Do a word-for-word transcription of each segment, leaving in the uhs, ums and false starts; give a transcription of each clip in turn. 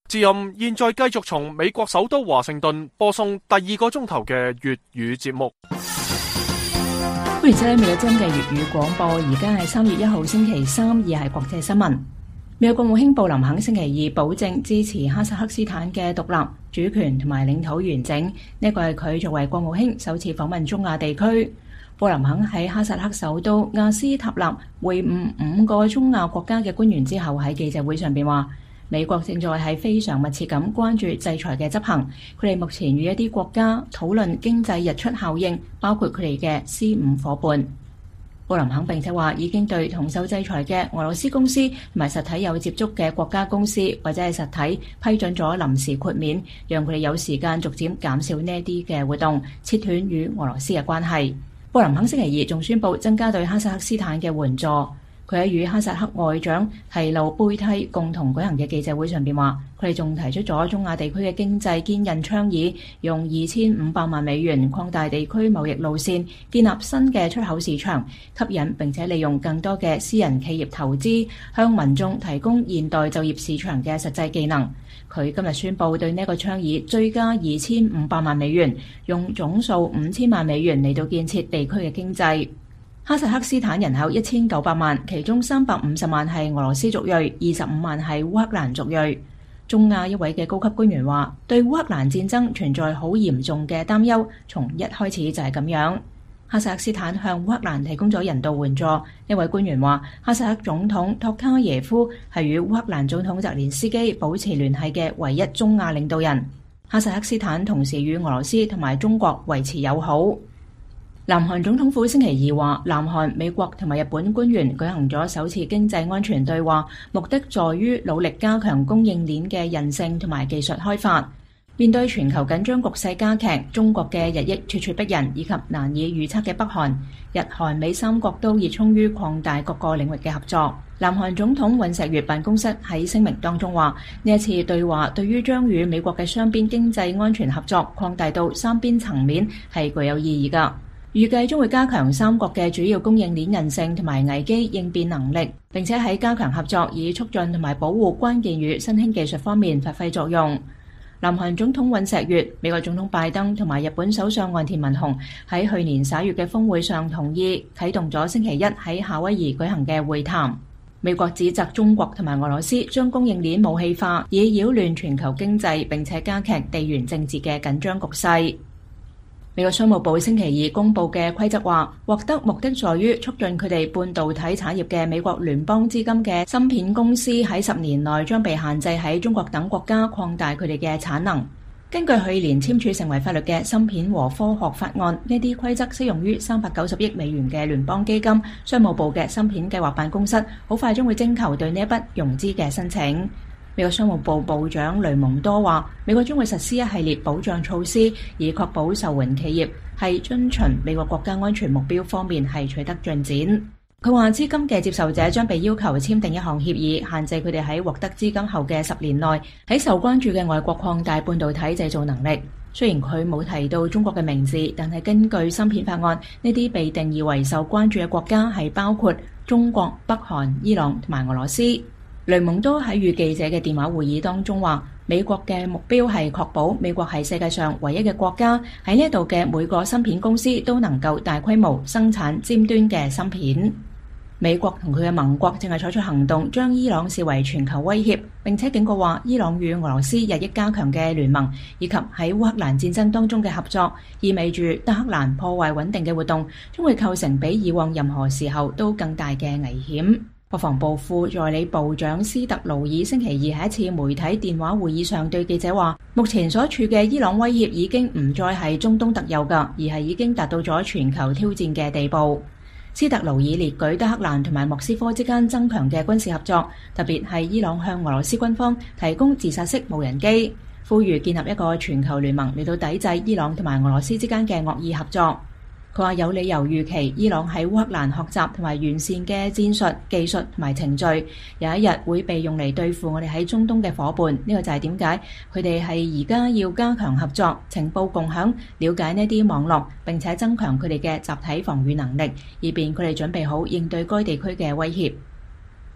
之音現在繼續從美國首都華盛頓播送第二個鐘頭嘅粵語節目。 歡迎收聽美國之音嘅粵語廣播，而家係三月一號星期三，而係國際新聞。美國國務卿布林肯星期二保證支持哈薩克斯坦嘅獨立、主權同埋領土完整，呢個係佢作為國務卿首次訪問中亞地區。布林肯喺哈薩克首都亞斯塔納會晤五個中亞國家嘅官員之後，喺記者會上邊話，美國正在係非常密切咁關注制裁嘅執行，佢哋目前與一啲國家討論經濟日出效應，包括佢哋嘅 C 五夥伴。布林肯並且話已經對同受制裁嘅俄羅斯公司同埋實體有接觸嘅國家公司或者係實體批准咗臨時豁免，讓佢哋有時間逐漸減少呢啲嘅活動，切斷與俄羅斯嘅關係。布林肯星期二仲宣布增加對哈薩克斯坦嘅援助。佢喺與哈薩克外長提魯貝蒂共同舉行嘅記者會上邊話，佢哋仲提出咗中亞地區嘅經濟堅韌倡議，用二千五百萬美元擴大地區貿易路線，建立新嘅出口市場，吸引並且利用更多嘅私人企業投資，向民眾提供現代就業市場嘅實際技能。佢今日宣布對呢個倡議追加二千五百萬美元，用總數五千萬美元嚟到建設地區嘅經濟。哈薩克斯坦人口一千九百萬，其中三百五十萬係俄羅斯族裔，二十五萬係烏克蘭族裔。中亞一位嘅高級官員話，對烏克蘭戰爭存在好嚴重嘅擔憂，從一開始就係咁樣。哈薩克斯坦向烏克蘭提供咗人道援助。一位官員話，哈薩克總統托卡耶夫係與烏克蘭總統澤連斯基保持聯繫嘅唯一中亞領導人。哈薩克斯坦同時與俄羅斯同埋中國維持友好。南韓總統府星期二話，南韓、美國同埋日本官員舉行咗首次經濟安全對話，目的在於努力加強供應鏈嘅韌性同埋技術開發。面對全球緊張局勢加劇，中國嘅日益咄咄逼人以及難以預測嘅北韓，日韓美三國都熱衷於擴大各個領域嘅合作。南韓總統尹錫悅辦公室喺聲明當中話，呢一次對話對於將與美國嘅雙邊經濟安全合作擴大到三邊層面係具有意義㗎。預計將會加強三國嘅主要供應鏈韌性同埋危機應變能力，並且喺加強合作以促進同埋保護關鍵與新興技術方面發揮作用。南韓總統尹錫悅、美國總統拜登同埋日本首相岸田文雄喺去年十一月嘅峰會上同意啟動咗星期一喺夏威夷舉行嘅會談。美國指責中國同埋俄羅斯將供應鏈武器化，以擾亂全球經濟，並且加劇地緣政治嘅緊張局勢。美國商務部星期二公布嘅規則話，獲得目的在於促進佢哋半導體產業嘅美國聯邦資金嘅芯片公司喺十年內將被限制喺中國等國家擴大佢哋嘅產能。根據去年簽署成為法律嘅芯片和科學法案，呢啲規則適用於三百九十億美元嘅聯邦基金。商務部嘅芯片計劃辦公室好快將會徵求對呢一筆融資嘅申請。美國商務部部長雷蒙多話，美國將會實施一系列保障措施，以確保受援企業係遵循美國國家安全目標方面係取得進展。佢話，資金嘅接受者將被要求簽訂一項協議，限制佢哋喺獲得資金後嘅十年內喺受關注嘅外國擴大半導體製造能力。雖然佢冇提到中國嘅名字，但係根據芯片法案，呢啲被定義為受關注嘅國家係包括中國、北韓、伊朗同埋俄羅斯。雷蒙多喺與記者嘅電話會議當中話，美國嘅目標係確保美國係世界上唯一嘅國家，喺呢度嘅每個芯片公司都能夠大規模生產尖端嘅芯片。美國同佢嘅盟國正係採取行動，將伊朗視為全球威脅，並且警告話，伊朗與俄羅斯日益加強嘅聯盟，以及喺烏克蘭戰爭當中嘅合作，意味住德黑蘭破壞穩定嘅活動將會構成比以往任何時候都更大嘅危險。國防部副助理部長斯特勞爾星期二喺一次媒體電話會議上對記者話，目前所處嘅伊朗威脅已經唔再係中東特有㗎，而係已經達到咗全球挑戰嘅地步。斯特勞爾列舉德黑蘭同埋莫斯科之間增強嘅軍事合作，特別係伊朗向俄羅斯軍方提供自殺式無人機，呼籲建立一個全球聯盟嚟到抵制伊朗同埋俄羅斯之間嘅惡意合作。佢話有理由預期伊朗喺烏克蘭學習同埋完善嘅戰術、技術同埋程序，有一日會被用嚟對付我哋喺中東嘅夥伴。呢個就係點解佢哋係而家要加強合作、情報共享、了解呢啲網絡，並且增強佢哋嘅集體防禦能力，以便佢哋準備好應對該地區嘅威脅。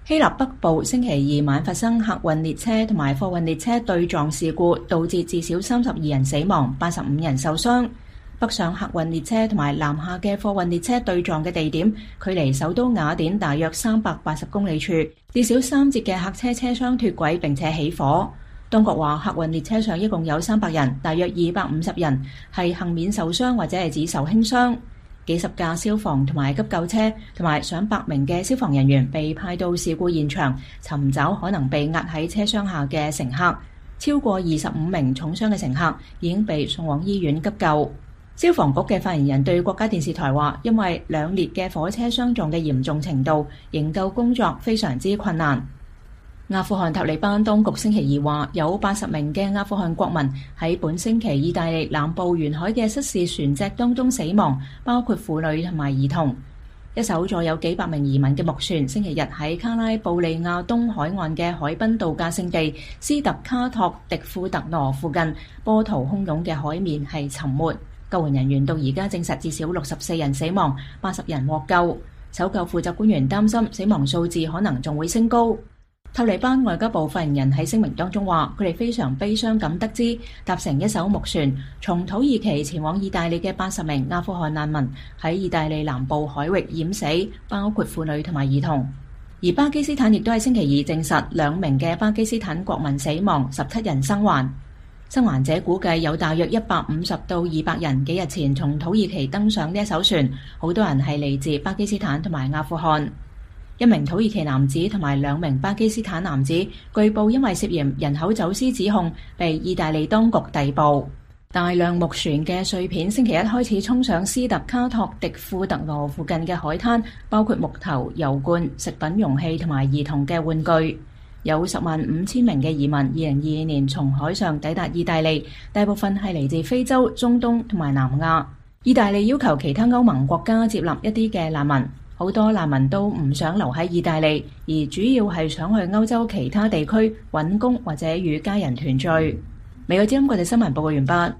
希臘北部星期二晚發生客運列車同埋貨運列車對撞事故，導致至少三十二人死亡，八十五人受傷。北上客運列車同埋南下嘅貨運列車對撞嘅地點，距離首都雅典大約三百八十公里處，至少三節嘅客車車廂脫軌並且起火。當局話客運列車上一共有三百人，大約二百五十人係幸免受傷或者係只受輕傷。幾十架消防同埋急救車同埋上百名嘅消防人員被派到事故現場，尋找可能被壓喺車廂下嘅乘客。超過二十五名重傷嘅乘客已經被送往醫院急救。消防局嘅發言人對國家電視台話，因為兩列嘅火車相撞嘅嚴重程度，營救工作非常之困難。阿富汗塔利班當局星期二話，有八十名嘅阿富汗國民喺本星期意大利南部沿海嘅失事船隻當中死亡，包括婦女同埋兒童。一艘載有幾百名移民嘅木船星期日喺卡拉布利亞東海岸嘅海濱度假勝地斯特卡托迪庫特羅附近，波濤洶湧嘅海面係沉沒。救援人員到而家證實至少六十四人死亡，八十人獲救。搜救負責官員擔心死亡數字可能仲會升高。塔利班外交部發言人喺聲明當中話，佢哋非常悲傷咁得知搭乘一艘木船從土耳其前往意大利嘅八十名阿富汗難民喺意大利南部海域淹死，包括婦女同埋兒童。而巴基斯坦亦都喺星期二證實兩名嘅巴基斯坦國民死亡，十七人生還。生還者估計有大約一百五十到二百人幾日前從土耳其登上呢一艘船，好多人係嚟自巴基斯坦同埋阿富汗。一名土耳其男子同埋兩名巴基斯坦男子據報因為涉嫌人口走私指控被意大利當局逮捕。大量木船嘅碎片星期一開始衝上斯特卡托迪庫特羅附近嘅海灘，包括木頭、油罐、食品容器同埋兒童嘅玩具。有十萬五千名嘅移民二零二二年從海上抵達意大利，大部分係嚟自非洲、中東同埋南亞。意大利要求其他歐盟國家接納一啲嘅難民。好多難民都唔想留喺意大利，而主要係想去歐洲其他地區揾工或者與家人團聚。美國之音國際新聞報告完畢。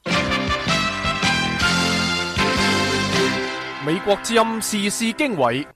美國之音時事經緯。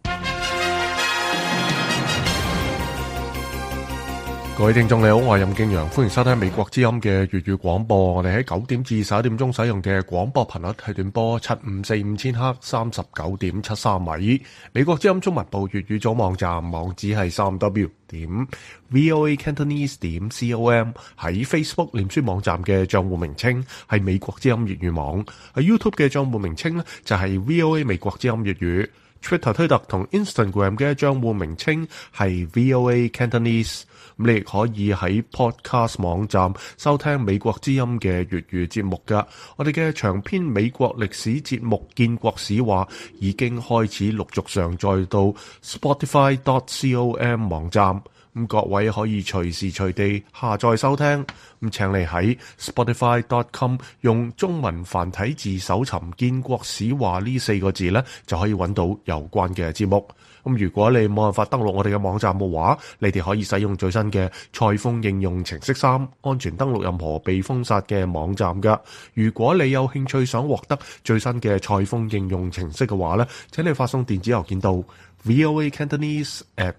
各位聽眾你好，我係任敬陽，歡迎收聽美國之音嘅粵語廣播。我哋喺九點至十一點鐘使用嘅廣播頻率係短波七五四五千赫，三十九點七三米。美國之音中文部粵語組網站網址係三 w 點 voa cantonese 點 com。喺 Facebook 臉書網站嘅賬戶名稱係美國之音粵語網，喺 YouTube 嘅賬戶名稱呢就係 VOA 美國之音粵語。Twitter 推特同 Instagram 嘅賬戶名稱係 VOA Cantonese。咁你亦可以喺 Podcast 網站收聽美國之音嘅粵語節目噶。我哋嘅長篇美國歷史節目《建國史話》已經開始陸續上載到 Spotify dot com 網站。咁各位可以隨時隨地下載收聽。咁請你喺 Spotify dot com 用中文繁體字搜尋《建國史話》呢四個字呢，就可以揾到有關嘅節目。咁如果你冇辦法登錄我哋嘅網站嘅話，你哋可以使用最新嘅蔡豐應用程式三，安全登錄任何被封殺嘅網站噶。如果你有興趣想獲得最新嘅蔡豐應用程式嘅話呢，請你發送電子郵件到 voa cantonese at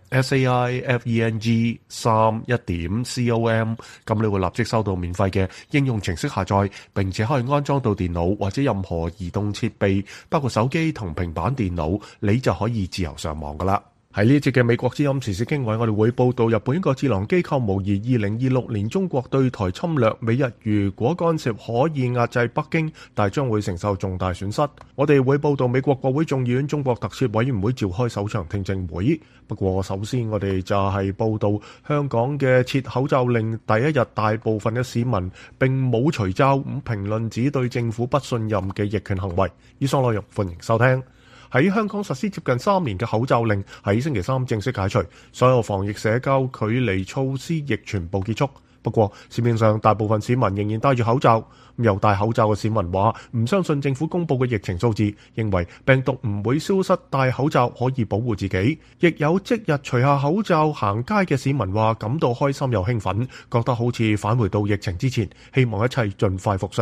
saifeng 三一點 com， 咁你會立即收到免費嘅應用程式下載，並且可以安裝到電腦或者任何移動設備，包括手機同平板電腦，你就可以自由上網噶啦。喺呢一節嘅美國之音時事經緯，我哋會報道日本一個智囊機構模擬二零二六年中國對台侵略，美日如果干涉可以壓制北京，但將會承受重大損失。我哋會報道美國國會眾議院中國特設委員會召開首場聽證會。不過首先我哋就係報道香港嘅撤口罩令第一日，大部分嘅市民並冇除罩，咁評論指對政府不信任嘅逆權行為。以上內容歡迎收聽。喺香港實施接近三年嘅口罩令喺星期三正式解除，所有防疫社交距離措施亦全部結束。不過市面上大部分市民仍然戴住口罩，有戴口罩嘅市民話唔相信政府公布嘅疫情數字，認為病毒唔會消失，戴口罩可以保護自己。亦有即日除下口罩行街嘅市民話感到開心又興奮，覺得好似返回到疫情之前，希望一切盡快復常。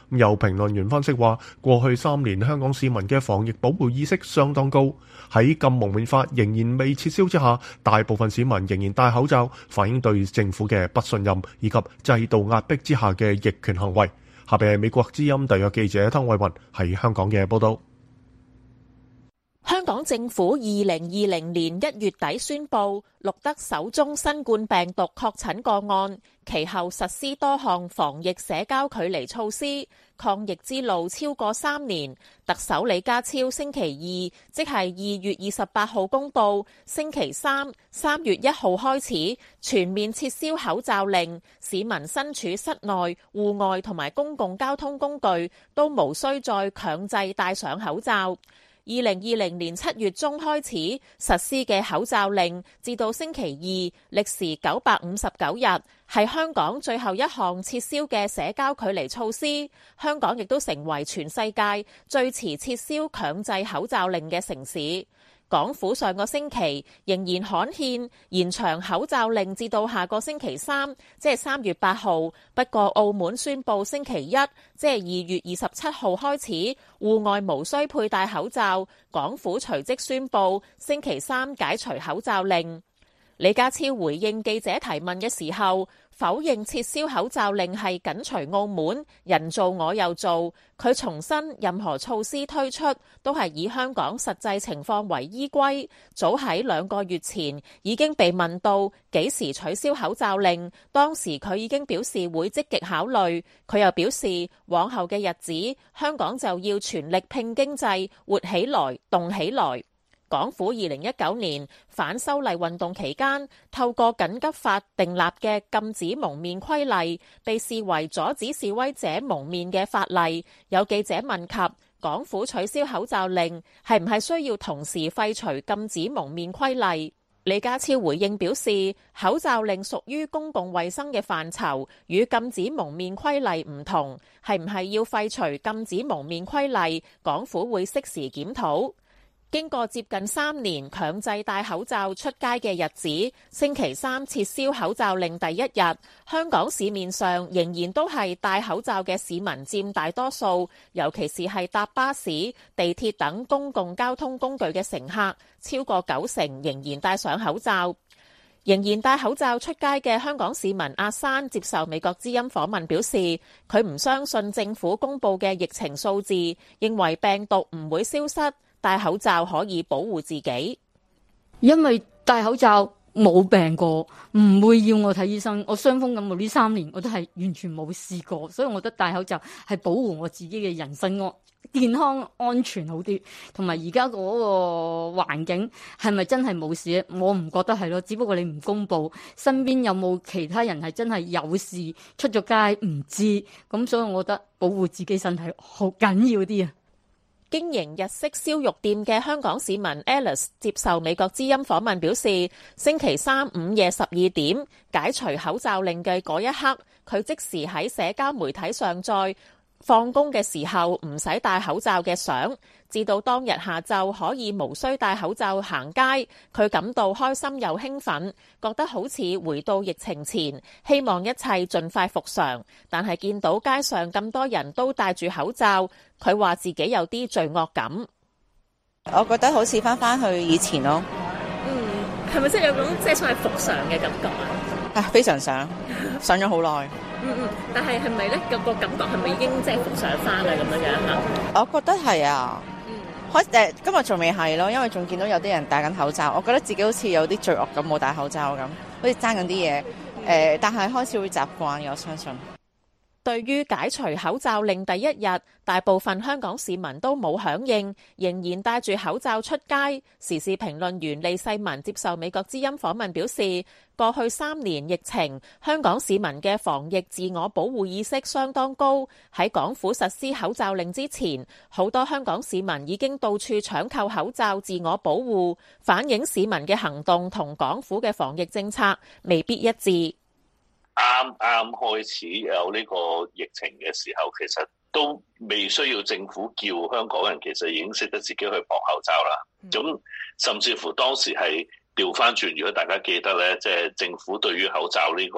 有評論員分析話，過去三年香港市民嘅防疫保護意識相當高，喺禁蒙面法仍然未撤銷之下，大部分市民仍然戴口罩，反映對政府嘅不信任以及制度壓迫之下嘅逆權行為。下邊係美國之音特約記者湯慧雲喺香港嘅報道。 香港政府二零二零年一月底宣布錄得首宗新冠病毒確診個案，其後實施多項防疫社交距離措施，抗疫之路超過三年。特首李家超星期二，即係二月二十八號公布，星期三三月一號開始全面撤銷口罩令，市民身處室內、戶外同埋公共交通工具都無需再強制戴上口罩。二零二零年七月中開始實施嘅口罩令，至到星期二，歷時九百五十九日，係香港最後一項撤銷嘅社交距離措施。香港亦都成為全世界最遲撤銷強制口罩令嘅城市。港府上個星期仍然刊憲延長口罩令至到下個星期三，即係三月八號。不過澳門宣布星期一，即係二月二十七號開始，戶外無需佩戴口罩。港府隨即宣布星期三解除口罩令。李家超回應記者提問嘅時候，否認撤銷口罩令係緊隨澳門，人做我又做。佢重申任何措施推出都係以香港實際情況為依歸。早喺兩個月前已經被問到幾時取消口罩令，當時佢已經表示會積極考慮。佢又表示往後嘅日子，香港就要全力拼經濟，活起來，動起來。港府二零一九年反修例運動期間，透過緊急法訂立嘅禁止蒙面規例，被視為阻止示威者蒙面嘅法例。有記者問及港府取消口罩令係唔係需要同時廢除禁止蒙面規例？李家超回應表示，口罩令屬於公共衛生嘅範疇，與禁止蒙面規例唔同，係唔係要廢除禁止蒙面規例，港府會適時檢討。經過接近三年強制戴口罩出街嘅日子，星期三撤銷口罩令第一日，香港市面上仍然都係戴口罩嘅市民佔大多數，尤其是係搭巴士、地鐵等公共交通工具嘅乘客，超過九成仍然戴上口罩。仍然戴口罩出街嘅香港市民阿珊接受美國之音訪問表示，佢唔相信政府公布嘅疫情數字，認為病毒唔會消失。戴口罩可以保護自己， 因為戴口罩冇病過，唔會要我睇醫生。我傷風感冒呢三年我都係完全冇試過，所以我覺得戴口罩係保護我自己嘅人身安健康安全好啲。同埋而家嗰個環境係咪真係冇事咧？我唔覺得係咯，只不過你唔公布，身邊有冇其他人係真係有事出咗街唔知，咁所以我覺得保護自己身體好緊要啲啊。 經營日式燒肉店嘅香港市民 Alice 接受美國之音訪問表示，星期三午夜十二點解除口罩令嘅嗰一刻，佢即時喺社交媒體上載放工嘅時候唔使戴口罩嘅相，至到當日下晝可以無需戴口罩行街，佢感到開心又興奮，覺得好似回到疫情前，希望一切盡快復常。但係見到街上咁多人都戴住口罩，佢話自己有啲罪惡感。 我覺得好似翻返去以前咯。 嗯，係咪即係有種即係所謂復常嘅感覺啊？ 啊，非常想，想咗好耐。 嗯嗯，但係係咪咧個個感覺係咪已經即係復常翻啦咁樣樣嚇？ 我覺得係啊。嗯。開誒，今日仲未係咯，因為仲見到有啲人戴緊口罩，我覺得自己好似有啲罪惡感，冇戴口罩咁，好似爭緊啲嘢。誒、呃，但係開始會習慣嘅，我相信。 對於解除口罩令第一日，大部分香港市民都冇響應，仍然戴住口罩出街。時事評論員利世民接受美國之音訪問表示，過去三年疫情，香港市民嘅防疫自我保護意識相當高。喺港府實施口罩令之前，好多香港市民已經到處搶購口罩自我保護，反映市民嘅行動同港府嘅防疫政策未必一致。 啱啱開始有呢個疫情嘅時候，其實都未需要政府叫香港人，其實已經識得自己去綁口罩啦。咁、嗯、甚至乎當時係調翻轉，如果大家記得咧，即係政府對於口罩呢個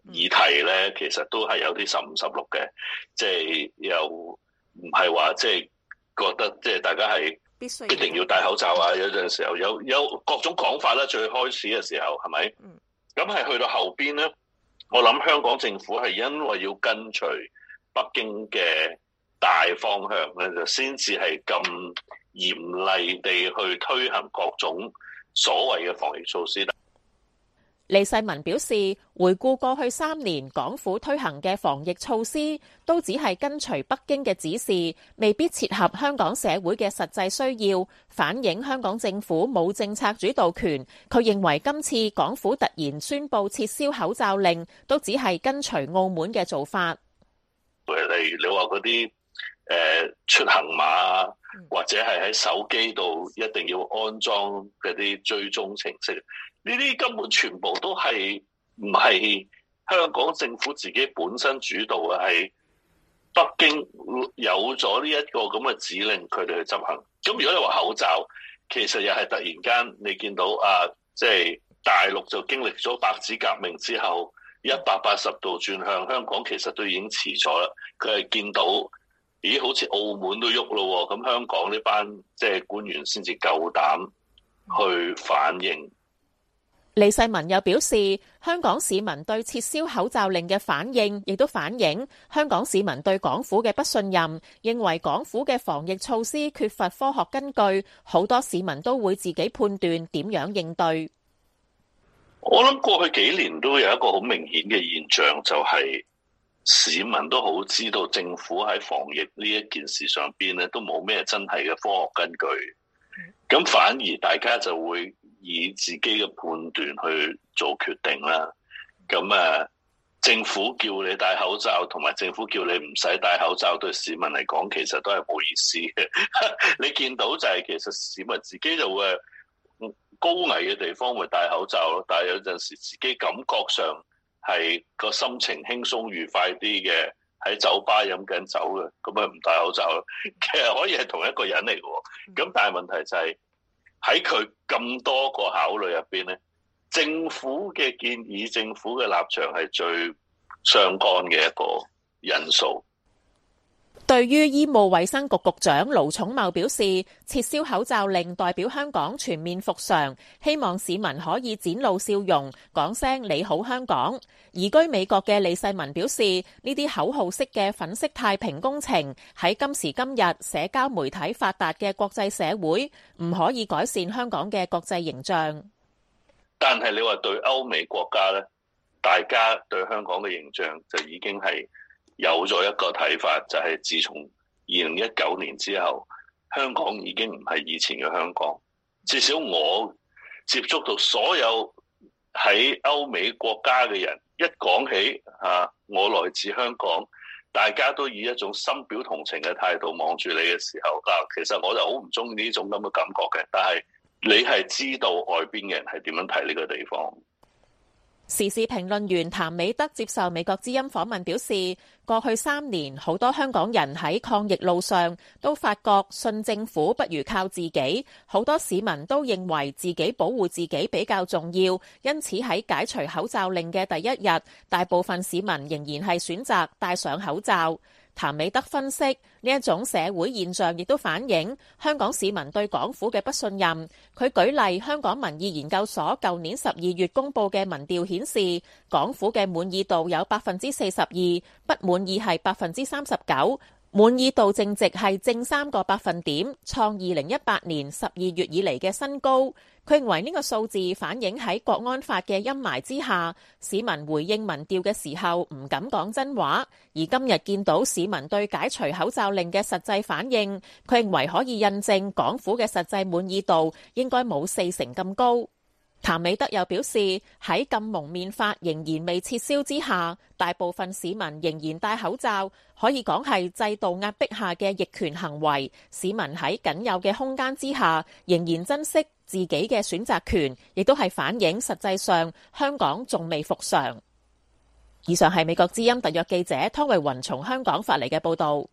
議題咧，其實都係有啲十五十六嘅，即係又唔係話即係覺得即係大家係必須一定要戴口罩啊！有陣時候有有各種講法啦，最開始嘅時候係咪？咁係去到後邊咧，我諗香港政府係因為要跟隨北京嘅大方向咧，就先至係咁嚴厲地去推行各種所謂嘅防疫措施。 李世民表示，回顧過去三年港府推行嘅防疫措施，都只係跟隨北京嘅指示，未必切合香港社會嘅實際需要，反映香港政府冇政策主導權。佢認為今次港府突然宣布撤銷口罩令，都只係跟隨澳門嘅做法。 例如你話嗰啲誒出行碼，或者係喺手機度一定要安裝嗰啲追蹤程式。呢啲根本全部都係唔係香港政府自己本身主導嘅，係北京有咗呢一個咁嘅指令，佢哋去執行。咁如果你話口罩，其實又係突然間你見到啊，即係大陸就經歷咗白紙革命之後，一百八十度轉向香港，其實都已經遲咗啦。佢係見到，咦，好似澳門都喐咯，咁香港呢班即係官員先至夠膽去反應。 李世民又表示，香港市民對撤銷口罩令嘅反應，亦都反映香港市民對港府嘅不信任，認為港府嘅防疫措施缺乏科學根據，好多市民都會自己判斷點樣應對。 我諗過去幾年都有一個好明顯嘅現象，就係市民都好知道政府喺防疫呢一件事上邊咧，都冇咩真係嘅科學根據，咁反而大家就會以自己嘅判斷去做決定啦。咁啊，政府叫你戴口罩，同埋政府叫你唔使戴口罩，對市民嚟講其實都係冇意思嘅。你見到就係其實市民自己就會高危嘅地方會戴口罩咯，但係有陣時自己感覺上係個心情輕鬆愉快啲嘅，喺酒吧飲緊酒嘅，咁咪唔戴口罩咯。其實可以係同一個人嚟嘅，咁但係問題就係喺佢咁多個考慮入邊咧，政府嘅建議、政府嘅立場係最相干嘅一個因素。 對於醫務衛生局局長盧寵茂表示，撤銷口罩令代表香港全面復常，希望市民可以展露笑容，講聲你好香港。移居美國嘅李世民表示，呢啲口號式嘅粉飾太平工程喺今時今日社交媒體發達嘅國際社會，唔可以改善香港嘅國際形象。 但係你話對歐美國家呢，大家對香港嘅形象就已經係有咗一個睇法，就係自從二零一九年之後，香港已經唔係以前嘅香港。至少我接觸到所有喺歐美國家嘅人，一講起啊，我來自香港，大家都以一種深表同情嘅態度望住你嘅時候，嗱，其實我就好唔中意呢種咁嘅感覺嘅。但係你係知道外邊嘅人係點樣睇呢個地方。 時事評論員譚美德接受美國之音訪問表示，過去三年好多香港人喺抗疫路上都發覺信政府不如靠自己，好多市民都認為自己保護自己比較重要，因此喺解除口罩令嘅第一日，大部分市民仍然係選擇戴上口罩。譚美德分析，呢一種社會現象亦都反映香港市民對港府嘅不信任。佢舉例，香港民意研究所舊年十二月公佈嘅民調顯示，港府嘅滿意度有百分之四十二，不滿意係百分之三十九，滿意度正值係正三個百分點，創二零一八年十二月以嚟嘅新高。佢認為呢個數字反映喺國安法嘅陰霾之下，市民回應民調嘅時候唔敢講真話。而今日見到市民對解除口罩令嘅實際反應，佢認為可以印證港府嘅實際滿意度應該冇四成咁高。譚美德又表示，喺禁蒙面法仍然未撤銷之下，大部分市民仍然戴口罩，可以講係制度壓迫下嘅逆權行為。市民喺僅有嘅空間之下，仍然珍惜自己嘅選擇權，亦都係反映實際上香港仲未復常。以上係美國之音特約記者湯慧雲從香港發嚟嘅報導。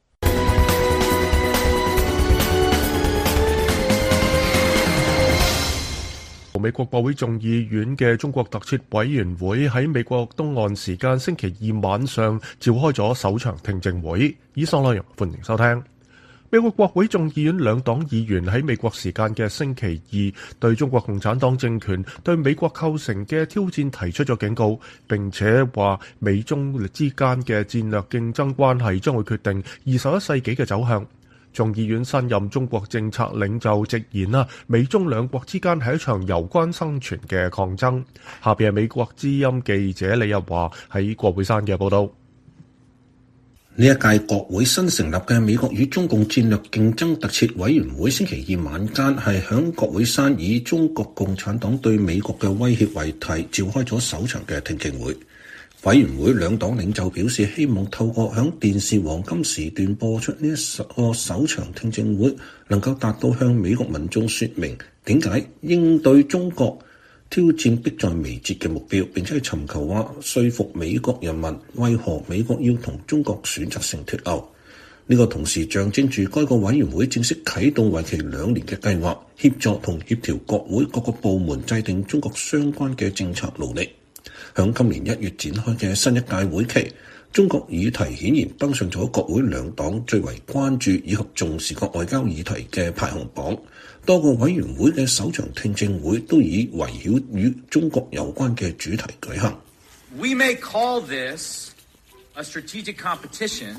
美國國會眾議院嘅中國特設委員會喺美國東岸時間星期二晚上召開咗首場聽證會。以上內容歡迎收聽。美國國會眾議院兩黨議員喺美國時間嘅星期二對中國共產黨政權對美國構成嘅挑戰提出咗警告，並且話美中之間嘅戰略競爭關係將會決定二十一世紀嘅走向。眾議院新任中國政策領袖直言啦，美中兩國之間係一場攸關生存嘅抗爭。下邊係美國之音記者李日華喺國會山嘅報道。 呢一屆國會新成立嘅美國與中共戰略競爭特設委員會星期二晚間係響國會山以中國共產黨對美國嘅威脅為題召開咗首場嘅聽證會。委員會兩黨領袖表示，希望透過響電視黃金時段播出呢一個首場聽證會，能夠達到向美國民眾說明點解應對中國挑戰迫在眉睫嘅目標，並且係尋求話說服美國人民為何美國要同中國選擇性脫歐。呢個同時象徵住該個委員會正式啟動為期兩年嘅計劃，協助同協調國會各個部門制定中國相關嘅政策努力。響今年一月展開嘅新一屆會期，中國議題顯然登上咗國會兩黨最為關注以及重視嘅外交議題嘅排行榜。多個委員會嘅首場聽證會都以圍繞與中國有關嘅主題舉行。 We may call this a strategic competition,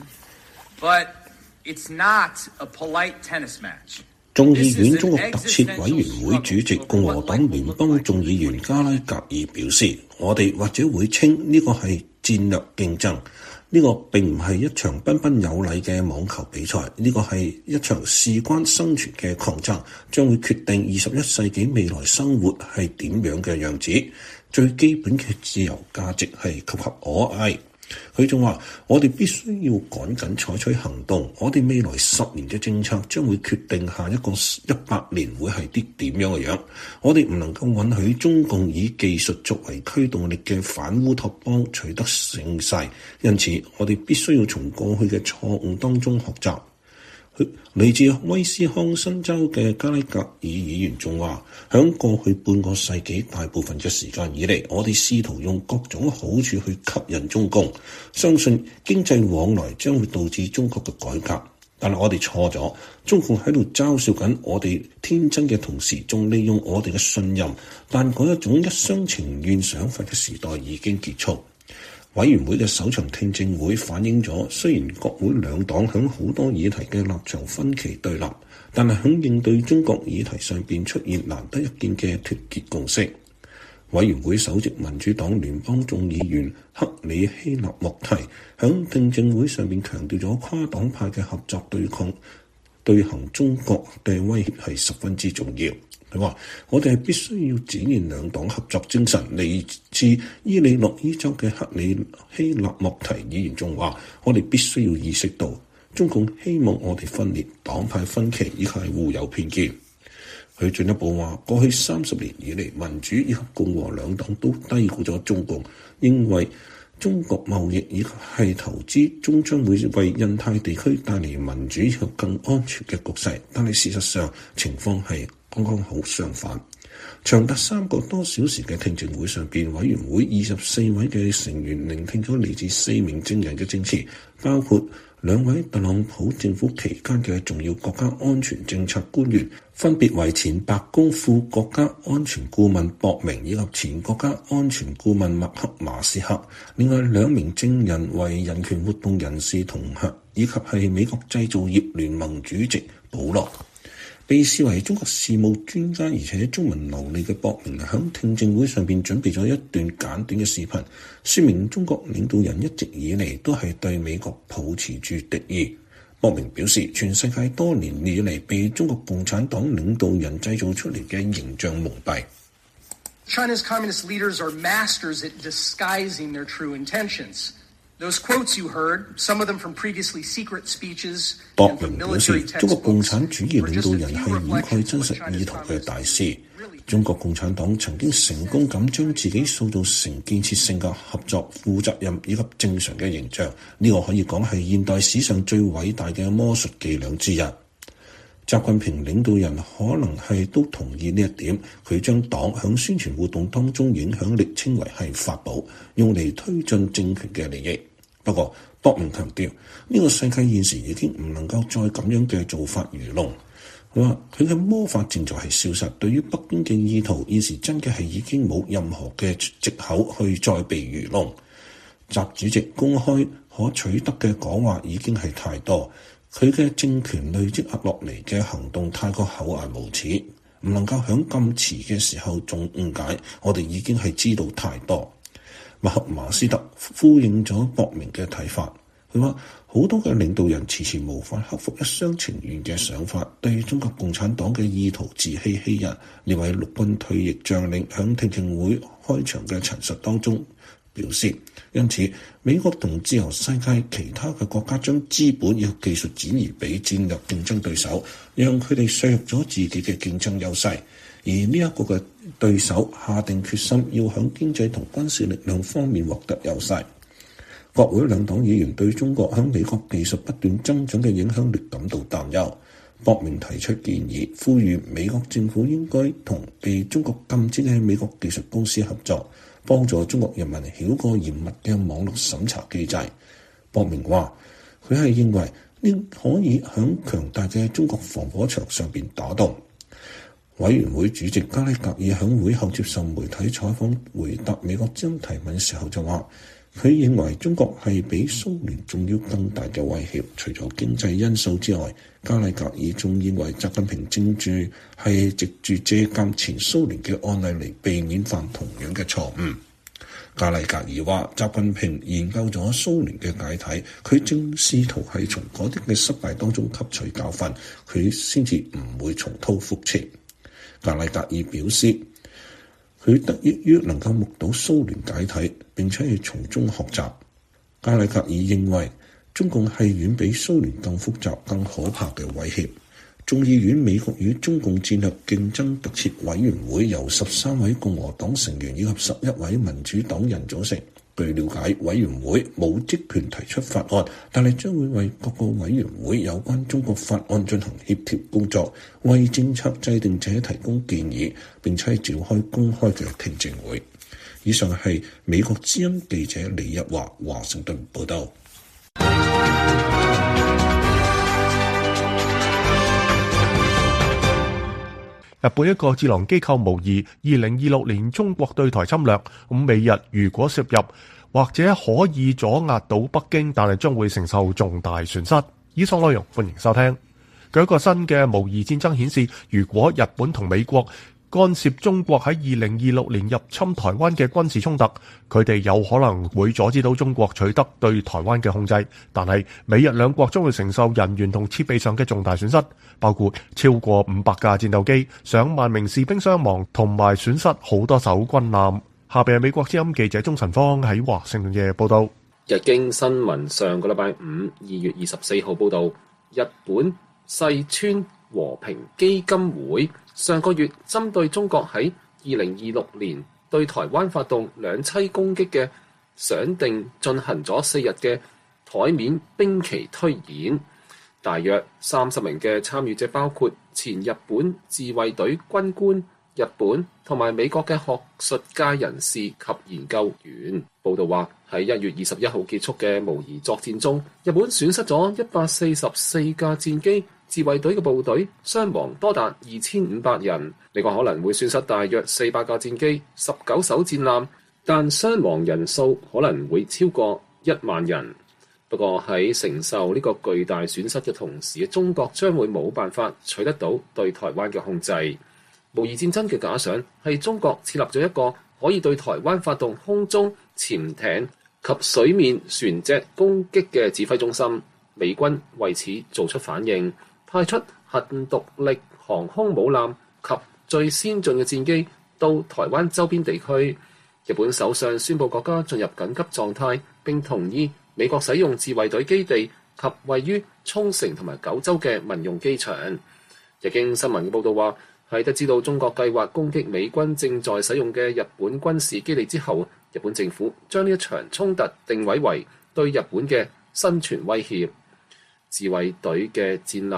but it's not a polite tennis match. 眾議院中國特設委員會主席共和黨聯邦眾議員加拉格爾表示，我哋或者會稱呢個係戰略競爭，呢個並唔係一場彬彬有禮嘅網球比賽，呢個係一場事關生存嘅抗爭，將會決定二十一世紀未來生活係點樣嘅樣子。最基本嘅自由價值係及合可愛。佢仲話：我哋必須要趕緊採取行動，我哋未來十年嘅政策將會決定下一個一百年會係啲點樣嘅樣。我哋唔能夠允許中共以技術作為驅動力嘅反烏托邦取得勝勢，因此我哋必須要從過去嘅錯誤當中學習。嚟自威斯康辛州嘅加拉格爾議員仲話：響過去半個世紀大部分嘅時間以嚟，我哋試圖用各種好處去吸引中共，相信經濟往來將會導致中國嘅改革。但係我哋錯咗，中共喺度嘲笑緊我哋天真嘅同時，仲利用我哋嘅信任。但嗰一種一廂情願想法嘅時代已經結束。委員會嘅首場聽證會反映咗，雖然國會兩黨響好多議題嘅立場分歧對立，但係響應對中國議題上邊出現難得一見嘅團結共識。委員會首席民主黨聯邦眾議員克里希納莫提響聽證會上邊強調咗跨黨派嘅合作對抗對抗中國嘅威脅係十分之重要。佢話：我哋係必須要展現兩黨合作精神。嚟自伊利諾伊州嘅克里希納莫提議員仲話：我哋必須要意識到中共希望我哋分裂、黨派分歧以及係互有偏見。佢進一步話：過去三十年以嚟，民主以及共和兩黨都低估咗中共，認為中國貿易以及係投資終將會為印太地區帶嚟民主以及更安全嘅局勢。但係事實上情況係剛剛好相反。長達三個多小時嘅聽證會上邊，委員會二十四位嘅成員聆聽咗嚟自四名證人嘅證詞，包括兩位特朗普政府期間嘅重要國家安全政策官員，分別為前白宮副國家安全顧問博明以及前國家安全顧問麥克馬斯克。另外兩名證人為人權活動人士同學，以及係美國製造業聯盟主席保羅。被視為中國事務專家而且中文流利嘅博明喺聽證會上邊準備咗一段簡短嘅視頻，說明中國領導人一直以嚟都係對美國抱持住敵意。博明表示，全世界多年以嚟被中國共產黨領導人製造出嚟嘅形象蒙蔽。 China's communist leaders are masters at disguising their true intentions. Those quotes you heard, some of them from previously secret speeches. 博明表示，中國共產主義領導人係掩蓋真實意圖嘅大師。中國共產黨曾經成功咁將自己塑造成建設性嘅合作、負責任以及正常嘅形象，呢、這個可以講係現代史上最偉大嘅魔術伎倆之一。 習近平領導人可能係都同意呢一點，佢將黨響宣傳活動當中影響力稱為係法寶，用嚟推進政權嘅利益。不過，博明強調，呢個世界現時已經唔能夠再咁樣嘅做法愚弄。佢話佢嘅魔法正在係消失，對於北京嘅意圖，現時真嘅係已經冇任何嘅藉口去再被愚弄。習主席公開可取得嘅講話已經係太多，佢嘅政權累積壓落嚟嘅行動太過厚顏無恥，唔能夠響咁遲嘅時候仲誤解，我哋已經係知道太多。麥克馬斯特呼應咗博明嘅睇法，佢話好多嘅領導人遲遲無法克服一廂情願嘅想法，對中國共產黨嘅意圖自欺欺人。呢位陸軍退役將領響聽證會開場嘅陳述當中表示，因此美國同自由世界其他嘅國家將資本與技術轉移俾戰略競爭對手，讓佢哋削弱咗自己嘅競爭優勢。而呢一個嘅對手下定決心要響經濟同軍事力量方面獲得優勢。國會兩黨議員對中國響美國技術不斷增長嘅影響力感到擔憂。博明提出建議，呼籲美國政府應該同被中國禁止嘅美國技術公司合作，幫助中國人民繞過嚴密嘅網絡審查機制。博明話，佢係認為呢可以響強大嘅中國防火牆上邊打洞。委員會主席加拉格爾響會後接受媒體採訪回答美國之音提問時候就話，佢認為中國係比蘇聯仲要更大嘅威脅。除咗經濟因素之外，加拉格爾仲認為習近平正住係藉住借鑑前蘇聯嘅案例嚟避免犯同樣嘅錯誤。加拉格爾話，習近平研究咗蘇聯嘅解體，佢正試圖係從嗰啲嘅失敗當中吸取教訓，佢先至唔會重蹈覆轍。加拉格爾表示，佢得益於能夠目睹蘇聯解體，並且係從中學習。加拉格爾認為，中共係遠比蘇聯更複雜、更可怕嘅威脅。眾議院美國與中共戰略競爭特設委員會由十三位共和黨成員以及十一位民主黨人組成。據了解，委員會冇職權提出法案，但係將會為各個委員會有關中國法案進行協調工作，為政策制定者提供建議，並且召開公開嘅聽證會。以上係美國之音記者李日華華盛頓報道。 日本一個智囊機構模擬二零二六年中國對台侵略，咁美日如果涉入，或者可以阻壓到北京，但係將會承受重大損失。以上內容歡迎收聽。據一個新嘅模擬戰爭顯示，如果日本同美國干涉中國喺二零二六年入侵台灣嘅軍事衝突，佢哋有可能會阻止到中國取得對台灣嘅控制，但係美日兩國將會承受人員同設備上嘅重大損失，包括超過五百架戰鬥機、上萬名士兵傷亡，同埋損失好多艘軍艦。下邊係美國之音記者鍾晨芳喺華盛頓嘅報道。 日經新聞上個禮拜五二月二十四號報道，日本細川和平基金會上個月針對中國喺二零二六年對台灣發動兩棲攻擊嘅想定進行咗四日嘅台面兵棋推演，大約三十名嘅參與者包括前日本自衛隊軍官、日本同埋美國嘅學術界人士及研究員。報道話喺一月二十一號結束嘅模擬作戰中，日本損失咗一百四十四架戰機，自衛隊嘅部隊傷亡多達二千五百人。美國可能會損失大約四百架戰機、十九艘戰艦，但傷亡人數可能會超過一萬人。不過喺承受呢個巨大損失嘅同時，中國將會冇辦法取得到對台灣嘅控制。模擬戰爭嘅假想係中國設立咗一個可以對台灣發動空中潛艇及水面船隻攻擊嘅指揮中心，美軍為此做出反應，派出核獨立航空母艦及最先進嘅戰機到台灣周邊地區。日本首相宣布國家進入緊急狀態，並同意美國使用自衛隊基地及位於沖繩同埋九州嘅民用機場。日經新聞報道話，喺得知到中國計劃攻擊美軍正在使用嘅日本軍事基地之後，日本政府將呢一場衝突定位為對日本嘅生存威脅。自衛隊嘅戰艦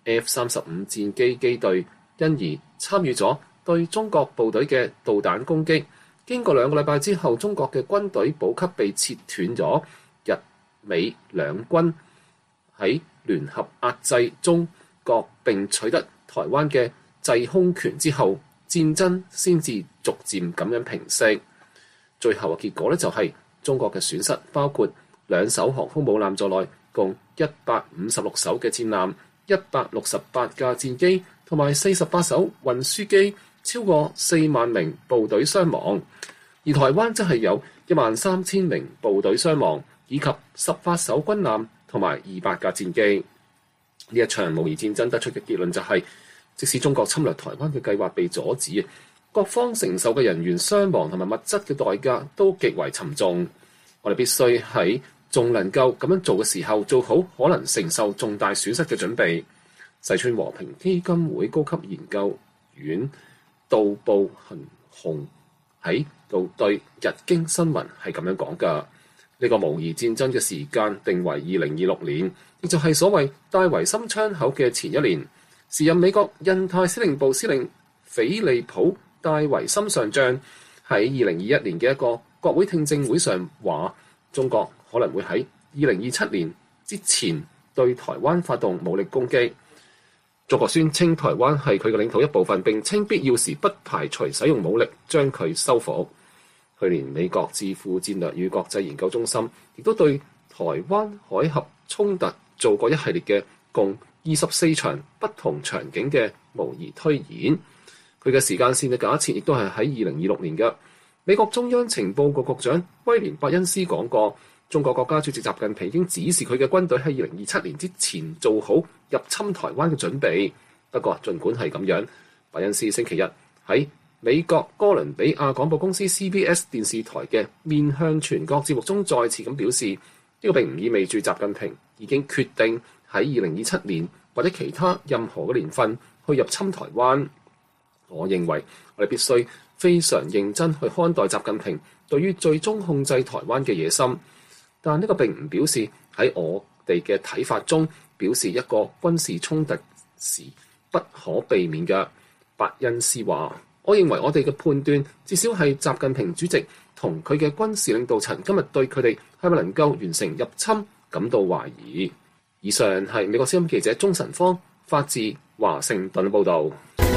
F 三十五戰機機隊因而參與咗對中國部隊嘅導彈攻擊。經過兩個禮拜之後，中國嘅軍隊補給被切斷咗，日美兩軍喺聯合壓制中國並取得台灣嘅制空權之後，戰爭先至逐漸咁樣平息。最後嘅結果咧，就係中國嘅損失包括兩艘航空母艦在內，共一百五十六艘嘅戰艦、一百六十八架戰機同埋四十八艘運輸機，超過四萬名部隊傷亡。而台灣則係有一萬三千名部隊傷亡，以及十八艘軍艦同埋二百架戰機。呢一場模擬戰爭得出嘅結論就係、是，即使中國侵略台灣嘅計劃被阻止，各方承受嘅人員傷亡同埋物質嘅代價都極為沉重。我哋必須喺仲能夠咁樣做嘅時候，做好可能承受重大損失嘅準備。世川和平基金會高級研究院杜布恒雄喺度對日經新聞係咁樣講㗎。呢個模擬戰爭嘅時間定為二零二六年，亦就係所謂戴維森窗口嘅前一年。時任美國印太司令部司令斐利普戴維森上將喺二零二一年嘅一個國會聽證會上話，中國可能會喺二零二七年之前對台灣發動武力攻擊。中國宣稱台灣係佢嘅領土一部分，並稱必要時不排除使用武力將佢收復。去年美國智庫戰略與國際研究中心亦都對台灣海峽衝突做過一系列嘅共二十四場不同場景嘅模擬推演。佢嘅時間線嘅假設亦都係喺二零二六年嘅。美國中央情報局局長威廉伯恩斯講過，中國國家主席習近平已經指示佢嘅軍隊喺二零二七年之前做好入侵台灣嘅準備。不過盡管係咁樣，伯恩斯星期日喺美國哥倫比亞廣播公司 C B S 電視台嘅面向全國節目中再次咁表示，呢、這個並唔意味住習近平已經決定喺二零二七年或者其他任何嘅年份去入侵台灣。我認為我哋必須非常認真去看待習近平對於最終控制台灣嘅野心，但呢個並唔表示喺我哋嘅睇法中表示一個軍事衝突時不可避免嘅。伯恩斯話，我認為我哋嘅判斷至少係習近平主席同佢嘅軍事領導層今日對佢哋係咪能夠完成入侵感到懷疑。以上係美國之音記者鍾晨芳發自華盛頓報導。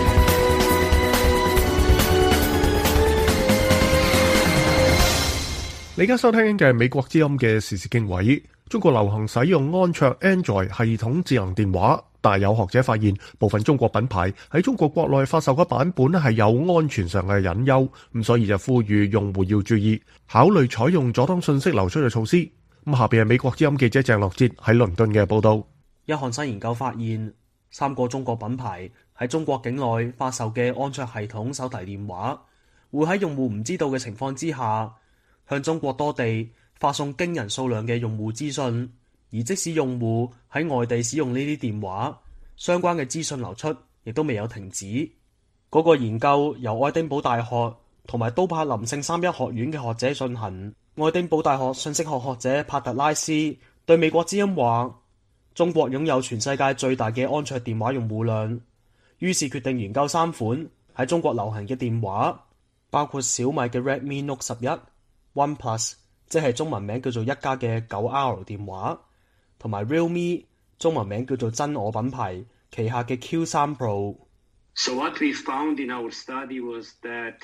你而家收聽嘅係美國之音嘅時事經緯。中國流行使用安卓 Android 系統智能電話，但有學者發現部分中國品牌喺中國國內發售嘅版本係有安全上嘅隱憂，咁所以就呼籲用戶要注意，考慮採用阻擋信息流出嘅措施。咁下邊係美國之音記者鄭樂哲喺倫敦嘅報道。 一項新研究發現，三個中國品牌喺中國境內發售嘅安卓系統手提電話，會喺用戶唔知道嘅情況之下，向中國多地發送驚人數量嘅用戶資訊，而即使用戶喺外地使用呢啲電話，相關嘅資訊流出亦都未有停止。嗰、那個研究由愛丁堡大學同埋都柏林聖三一學院嘅學者進行。愛丁堡大學信息學學者帕特拉斯對美國之音話，中國擁有全世界最大嘅安卓電話用戶量，於是決定研究三款喺中國流行嘅電話，包括小米嘅 Redmi Note 十一、OnePlus 即係中文名叫做一加嘅 九 R 電話，同埋 Realme 中文名叫做真我品牌旗下嘅 Q 三 Pro。 So what we found in our study was that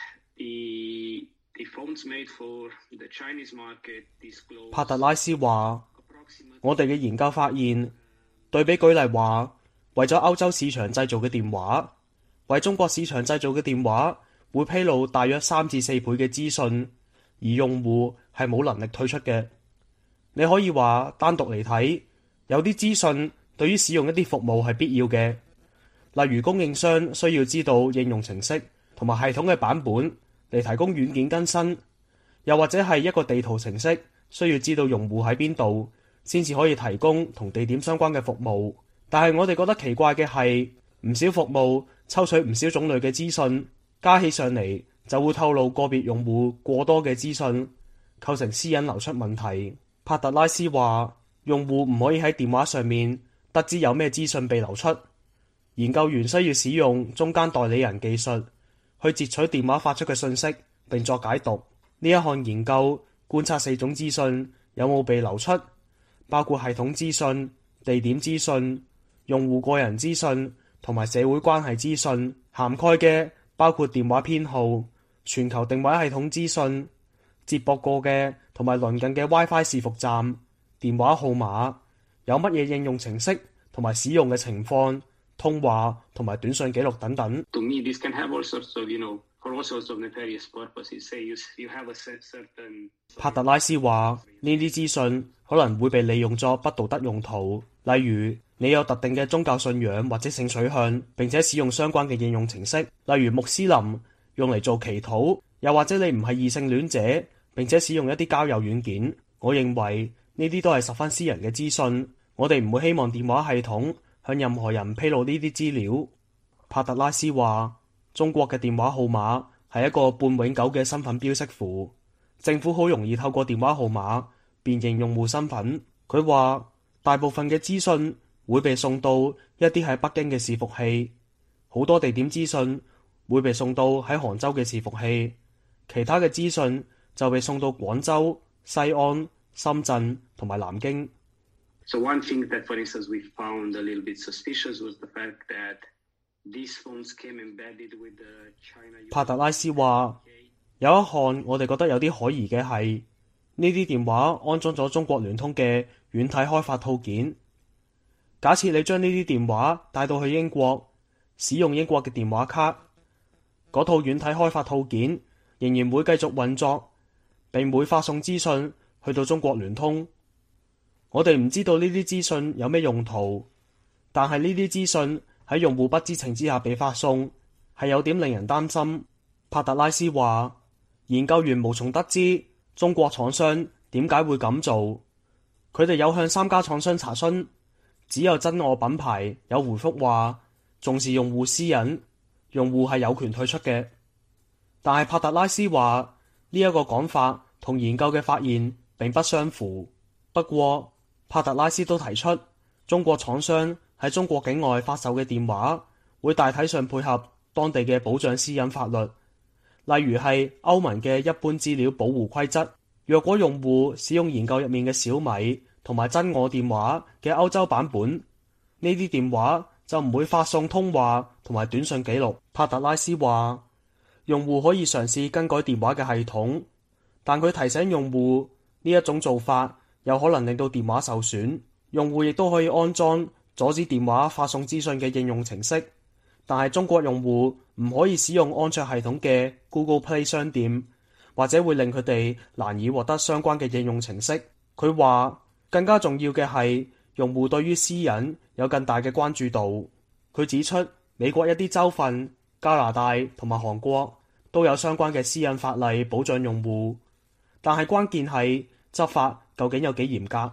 the, the phones made for the Chinese market disclose... 帕特拉斯話，我哋嘅研究發現，對比舉例話，為咗歐洲市場製造嘅電話，為中國市場製造嘅電話會披露大約三至四倍嘅資訊，而用戶係冇能力退出嘅。你可以話單獨嚟睇，有啲資訊對於使用一啲服務係必要嘅，例如供應商需要知道應用程式同埋系統嘅版本嚟提供軟件更新，又或者係一個地圖程式需要知道用戶喺邊度，先至可以提供同地點相關嘅服務。但係我哋覺得奇怪嘅係，唔少服務抽取唔少種類嘅資訊，加起上嚟就會透露個別用戶過多嘅資訊，構成私隱流出問題。帕特拉斯話，用戶唔可以喺電話上面得知有咩資訊被流出。研究員需要使用中間代理人技術去截取電話發出嘅信息並作解讀。呢一項研究觀察四種資訊有冇被流出，包括系統資訊、地點資訊、用戶個人資訊同埋社會關係資訊，涵蓋嘅包括電話編號、全球定位系統資訊、接駁過嘅同埋鄰近嘅 WiFi 伺服站、電話號碼、有乜嘢應用程式同埋使用嘅情況、通話同埋短信記錄等等。 To me, this can have all sorts of, you know, for all sorts of nefarious purposes. Say you, you have a certain... 帕特拉斯話：呢啲資訊可能會被利用作不道德用途，例如你有特定嘅宗教信仰或者性取向，並且使用相關嘅應用程式，例如穆斯林用嚟做祈禱，又或者你唔係異性戀者，並且使用一啲交友軟件。我認為呢啲都係十分私人嘅資訊，我哋唔會希望電話系統向任何人披露呢啲資料。帕特拉斯話：中國嘅電話號碼係一個半永久嘅身份標識符，政府好容易透過電話號碼辨認用戶身份。佢話大部分嘅資訊會被送到一啲喺北京嘅伺服器，好多地點資訊會被送到喺杭州嘅伺服器，其他嘅資訊就被送到廣州、西安、深圳同埋南京。 So one thing that, for instance, we found a little bit suspicious was the fact that these phones came embedded with the China... 帕特拉斯話：有一項我哋覺得有啲可疑嘅係，呢啲電話安裝咗中國聯通嘅軟體開發套件。假設你將呢啲電話帶到去英國，使用英國嘅電話卡，嗰套軟體開發套件仍然會繼續運作，並會發送資訊去到中國聯通。我哋唔知道呢啲資訊有咩用途，但係呢啲資訊喺用戶不知情之下被發送，係有點令人擔心。帕特拉斯話：研究員無從得知中國廠商點解會咁做，佢哋有向三家廠商查詢，只有真我品牌有回覆話重視用戶私隱，用戶係有權退出嘅。但係帕特拉斯話呢一個講法同研究嘅發現並不相符。不過帕特拉斯都提出，中國廠商喺中國境外發售嘅電話會大體上配合當地嘅保障私隱法律，例如係歐盟嘅一般資料保護規則。若果用戶使用研究入面嘅小米同埋真我電話嘅歐洲版本，呢啲電話就唔會發送通話同埋短信記錄。帕特拉斯話，用戶可以嘗試更改電話嘅系統，但佢提醒用戶呢一種做法有可能令到電話受損。用戶亦都可以安裝阻止電話發送資訊嘅應用程式，但係中國用戶唔可以使用安卓系統嘅 Google Play 商店，或者會令佢哋難以獲得相關嘅應用程式。佢話更加重要嘅係用戶對於私隱有更大嘅關注度。佢指出，美國一啲州份、加拿大同埋韓國都有相關嘅私隱法例保障用戶，但係關鍵係執法究竟有幾嚴格。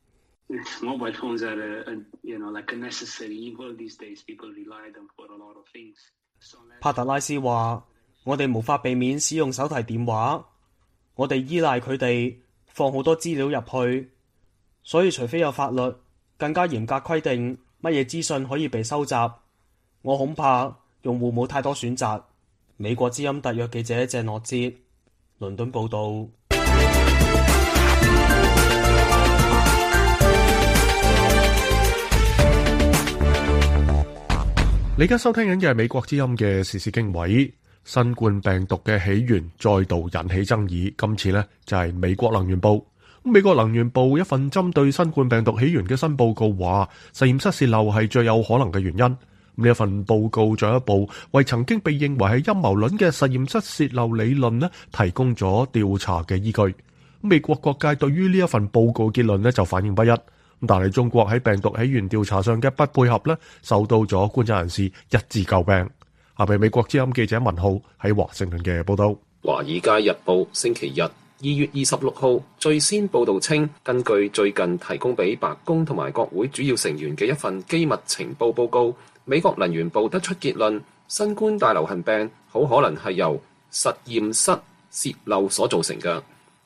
Mobile phones are, uh, you know, like a necessary evil these days. People rely them for a lot of things. 帕特拉斯話：我哋無法避免使用手提電話，我哋依賴佢哋放好多資料入去，所以除非有法律更加嚴格規定乜嘢資訊可以被收集，我恐怕用戶冇太多選擇。美國之音特約記者鄭諾哲，倫敦報導。 你而家收聽緊嘅係美國之音嘅時事經緯。新冠病毒嘅起源再度引起爭議，今次呢，就係美國能源部。美國能源部一份針對新冠病毒起源嘅新報告話，實驗室洩漏係最有可能嘅原因。呢一份報告進一步為曾經被認為係陰謀論嘅實驗室洩漏理論呢提供咗調查嘅依據。美國各界對於呢一份報告結論呢就反應不一。但係中國喺病毒起源調查上嘅不配合呢，受到咗觀察人士一致詬病。下邊美國之音記者文浩喺華盛頓嘅報道。 華爾街日報星期日二月二十六號最先報道稱，根據最近提供俾白宮同埋國會主要成員嘅一份機密情報報告，美國能源部得出結論，新冠大流行病好可能係由實驗室洩漏所造成嘅。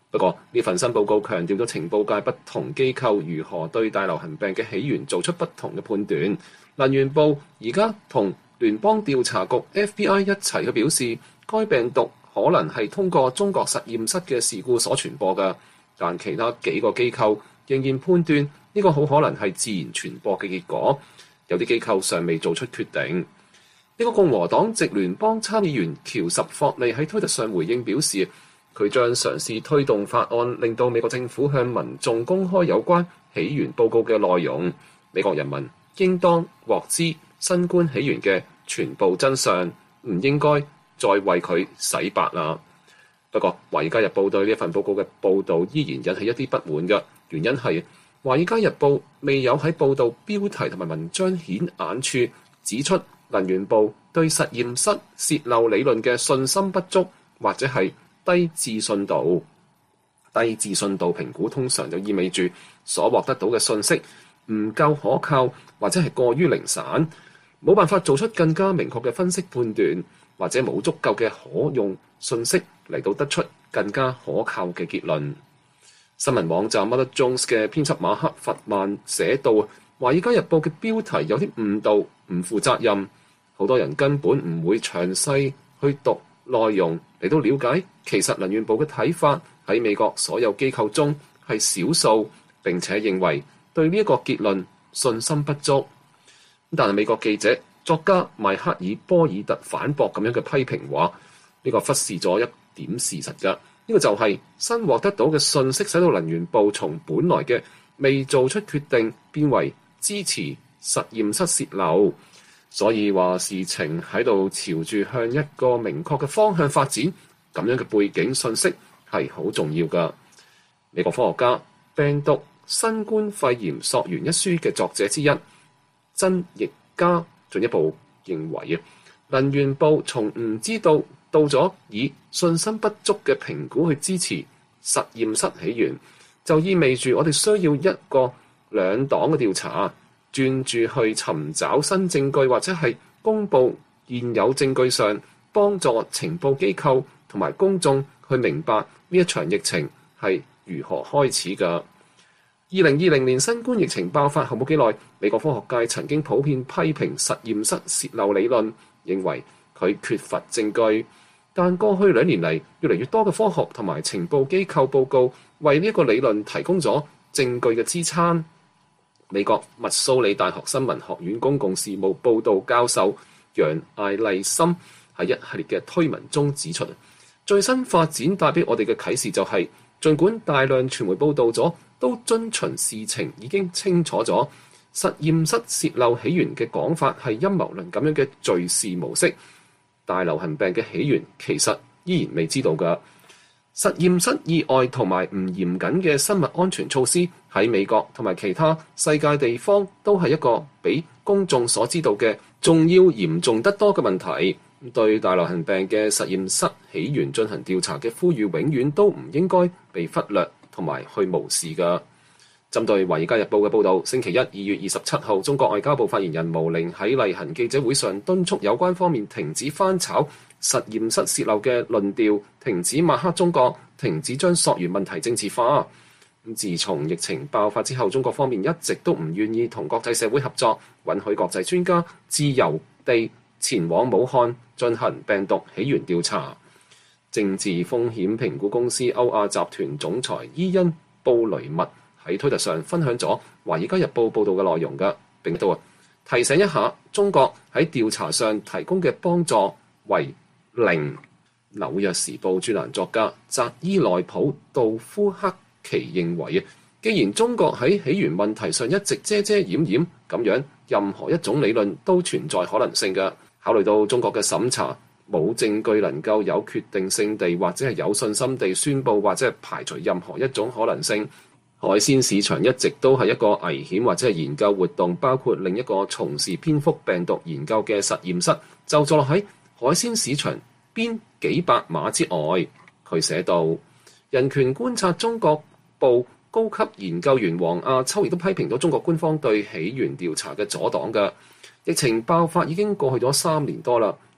不過呢份新報告強調咗情報界不同機構如何對大流行病嘅起源做出不同嘅判斷。能源部而家同聯邦調查局 F B I 一齊去表示，該病毒可能係通過中國實驗室嘅事故所傳播嘅，但其他幾個機構仍然判斷呢個好可能係自然傳播嘅結果。有啲機構尚未做出決定。呢個共和黨籍聯邦參議員喬什霍利喺推特上回應表示，佢將嘗試推動法案，令到美國政府向民眾公開有關起源報告嘅內容。美國人民應當獲知新冠起源嘅全部真相，唔應該再為佢洗白啦。不過，《華爾街日報》對呢一份報告嘅報導依然引起一啲不滿嘅原因係，《華爾街日報》未有喺報導標題同埋文章顯眼處指出能源部對實驗室洩漏理論嘅信心不足，或者係低自信度。低自信度評估通常就意味住所獲得到嘅信息唔夠可靠，或者係過於零散，冇辦法做出更加明確嘅分析判斷，或者冇足夠嘅可用信息嚟到得出更加可靠嘅結論。新聞網站 Mother Jones 嘅編輯馬克弗曼寫到，《華爾街日報》嘅標題有啲誤導，唔負責任，好多人根本唔會詳細去讀內容嚟到了解，其實能源部嘅睇法喺美國所有機構中係少數，並且認為對呢一個結論信心不足。但係美國記者作家邁克爾波爾特反駁咁樣嘅批評話，呢個忽視咗一點事實㗎，呢個就係新獲得到嘅信息使到能源部從本來嘅未做出決定變為支持實驗室洩漏。所以話事情喺度朝住向一個明確嘅方向發展，咁樣嘅背景信息係好重要㗎。美國科學家病毒新冠肺炎溯源一書嘅作者之一曾益嘉進一步認為啊，能源部從唔知道到咗以信心不足嘅評估去支持實驗室起源，就意味住我哋需要一個兩黨嘅調查，專注去尋找新證據，或者係公佈現有證據上幫助情報機構同埋公眾去明白呢一場疫情係如何開始㗎。二零二零年新冠疫情爆發後冇幾耐，美國科學界曾經普遍批評實驗室洩漏理論，認為佢缺乏證據。但過去兩年嚟，越嚟越多嘅科學同埋情報機構報告為呢一個理論提供咗證據嘅支撐。美國密蘇里大學新聞學院公共事務報導教授楊艾麗森喺一系列嘅推文中指出，最新發展帶俾我哋嘅啟示就係、是，儘管大量傳媒報導咗，都遵循事情已經清楚咗，實驗室洩漏起源嘅講法係陰謀論咁樣嘅敘事模式。大流行病嘅起源其實依然未知道㗎。實驗室意外同埋唔嚴謹嘅生物安全措施喺美國同埋其他世界地方都係一個比公眾所知道嘅仲要嚴重得多嘅問題。對大流行病嘅實驗室起源進行調查嘅呼籲永遠都唔應該被忽略同埋去無視㗎。針對《華爾街日報》嘅報導，星期一二月二十七號，中國外交部發言人毛寧喺例行記者會上敦促有關方面停止翻炒實驗室洩漏嘅論調，停止抹黑中國，停止將溯源問題政治化。自從疫情爆發之後，中國方面一直都唔願意同國際社會合作，允許國際專家自由地前往武漢進行病毒起源調查。政治風險評估公司歐亞集團總裁伊恩布雷默喺推特上分享咗《華爾街日報》報導嘅內容㗎，並到啊提醒一下中國喺調查上提供嘅幫助為零。紐約時報專欄作家扎伊內普杜夫克奇認為啊，既然中國喺起源問題上一直遮遮掩掩，咁樣任何一種理論都存在可能性㗎。考慮到中國嘅審查冇證據能夠有決定性地或者係有信心地宣佈或者係排除任何一種可能性。海鮮市場一直都係一個危險或者係研究活動，包括另一個從事蝙蝠病毒研究嘅實驗室就坐落喺海鮮市場邊幾百碼之外。佢寫道，人權觀察中國部高級研究員黃亞秋亦都批評咗中國官方對起源調查嘅阻擋嘅。疫情爆發已經過去咗三年多啦，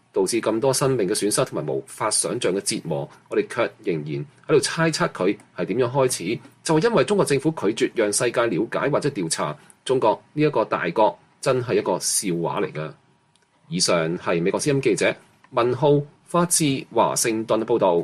導致咁多生命嘅損失同埋無法想像嘅折磨，我哋卻仍然喺度猜測佢係點樣開始，就係因為中國政府拒絕讓世界了解或者調查中國呢一個大國，真係一個笑話嚟㗎。以上係美國之音記者文浩發自華盛頓嘅報導。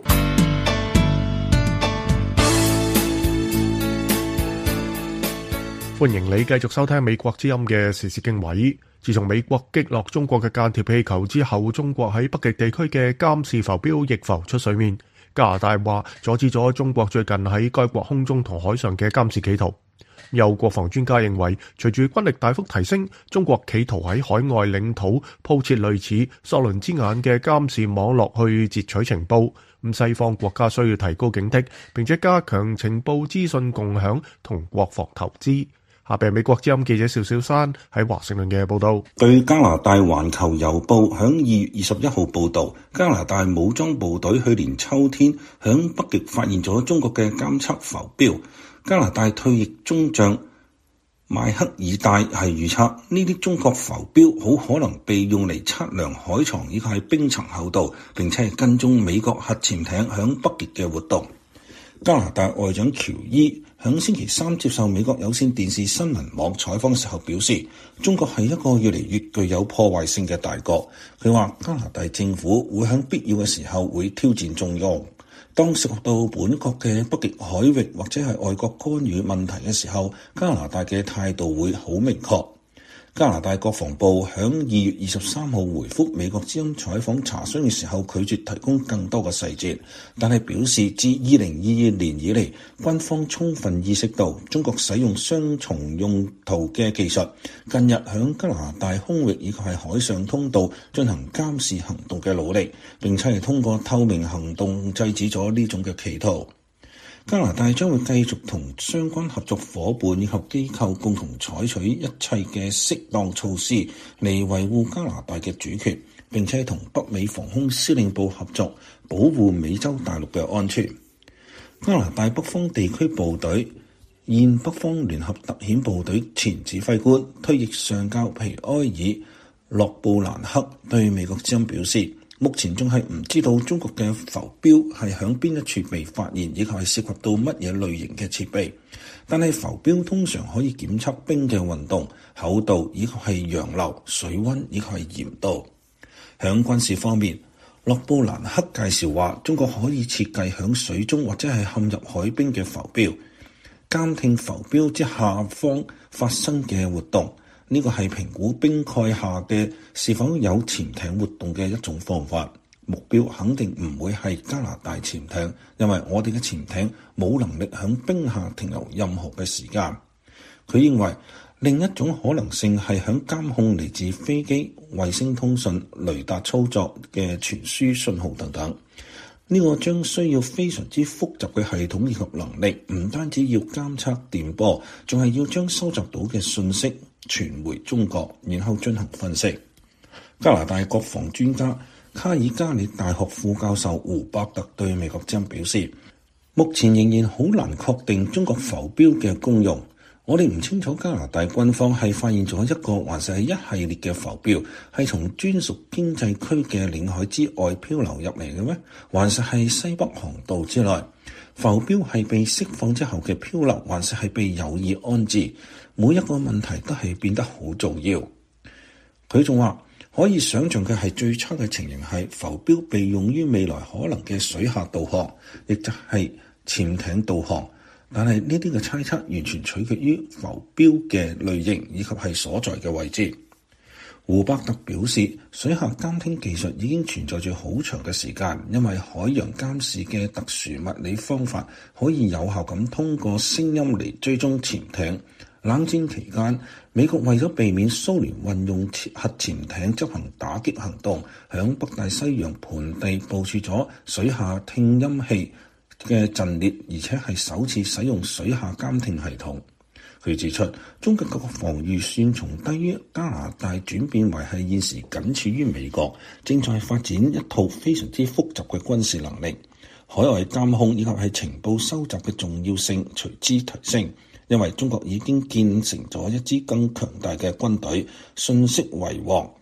歡迎你繼續收聽美國之音嘅時事經緯。自從美國擊落中國嘅間諜氣球之後，中國喺北極地區嘅監視浮標亦浮出水面。加拿大話阻止咗中國最近喺該國空中同海上嘅監視企圖。有國防專家認為，隨住軍力大幅提升，中國企圖喺海外領土鋪設類似索倫之眼嘅監視網絡去截取情報。咁西方國家需要提高警惕，並且加強情報資訊共享同國防投資。下邊美國之音記者邵小山喺華盛頓嘅報道。 據加拿大環球郵報響二月二十一號報道，加拿大武裝部隊去年秋天響北極發現咗中國嘅監測浮標。加拿大退役中將邁克爾戴係預測呢啲中國浮標好可能被用嚟測量海床以及係冰層厚度，並且係跟蹤美國核潛艇響北極嘅活動。加拿大外長喬伊響星期三接受美國有線電視新聞網採訪嘅時候表示，中國係一個越嚟越具有破壞性嘅大國。佢話加拿大政府會響必要嘅時候會挑戰中央。當涉及到本國嘅北極海域或者係外國干預問題嘅時候，加拿大嘅態度會好明確。加拿大國防部響二月二十三號回覆美國之音採訪查詢嘅時候，拒絕提供更多嘅細節，但係表示自二零二二年以嚟，軍方充分意識到中國使用雙重用途嘅技術，近日響加拿大空域以及係海上通道進行監視行動嘅努力，並且係通過透明行動制止咗呢種嘅企圖。加拿大將會繼續同相關合作夥伴以及機構共同採取一切嘅適當措施嚟維護加拿大嘅主權，並且同北美防空司令部合作，保護美洲大陸嘅安全。加拿大北方地區部隊現北方聯合特遣部隊前指揮官、退役上校皮埃爾洛布蘭克對美國之音表示，目前仲係唔知道中國嘅浮標係響邊一處被發現，以及係涉及到乜嘢類型嘅設備。但係浮標通常可以檢測冰嘅運動、厚度，以及係洋流、水溫，以及係鹽度。響軍事方面，洛布蘭克介紹話，中國可以設計響水中或者係陷入海冰嘅浮標，監聽浮標之下方發生嘅活動。呢個係評估冰蓋下嘅是否有潛艇活動嘅一種方法。目標肯定唔會係加拿大潛艇，因為我哋嘅潛艇冇能力響冰下停留任何嘅時間。佢認為另一種可能性係響監控嚟自飛機、衛星通訊、雷達操作嘅傳輸信號等等。呢個將需要非常之複雜嘅系統以及能力，唔單止要監測電波，仲係要將收集到嘅信息傳回中國，然後進行分析。加拿大國防專家卡爾加里大學副教授胡伯特對美國之音表示，目前仍然好難確定中國浮標嘅功用。我哋唔清楚加拿大軍方係發現咗一個還是係一系列嘅浮標，係從專屬經濟區嘅領海之外漂流入嚟嘅咩？還是係西北航道之內？浮標係被釋放之後嘅漂流，還是係被有意安置？每一個問題都係變得好重要。佢仲話，可以想象嘅係最差嘅情形係浮標被用於未來可能嘅水下導航，亦就係潛艇導航。但係呢啲嘅猜測完全取決於浮標嘅類型以及係所在嘅位置。胡伯特表示，水下監聽技術已經存在住好長嘅時間，因為海洋監視嘅特殊物理方法可以有效咁通過聲音嚟追蹤潛艇。冷戰期間，美國為咗避免蘇聯運用核潛艇執行打擊行動，響北大西洋盆地部署咗水下聽音器嘅陣列，而且係首次使用水下監聽系統。佢指出，中國國防預算從低於加拿大轉變為係現時僅次於美國，正在發展一套非常之複雜嘅軍事能力。海外監控以及係情報收集嘅重要性隨之提升，因為中國已經建成咗一支更強大嘅軍隊，信息為王。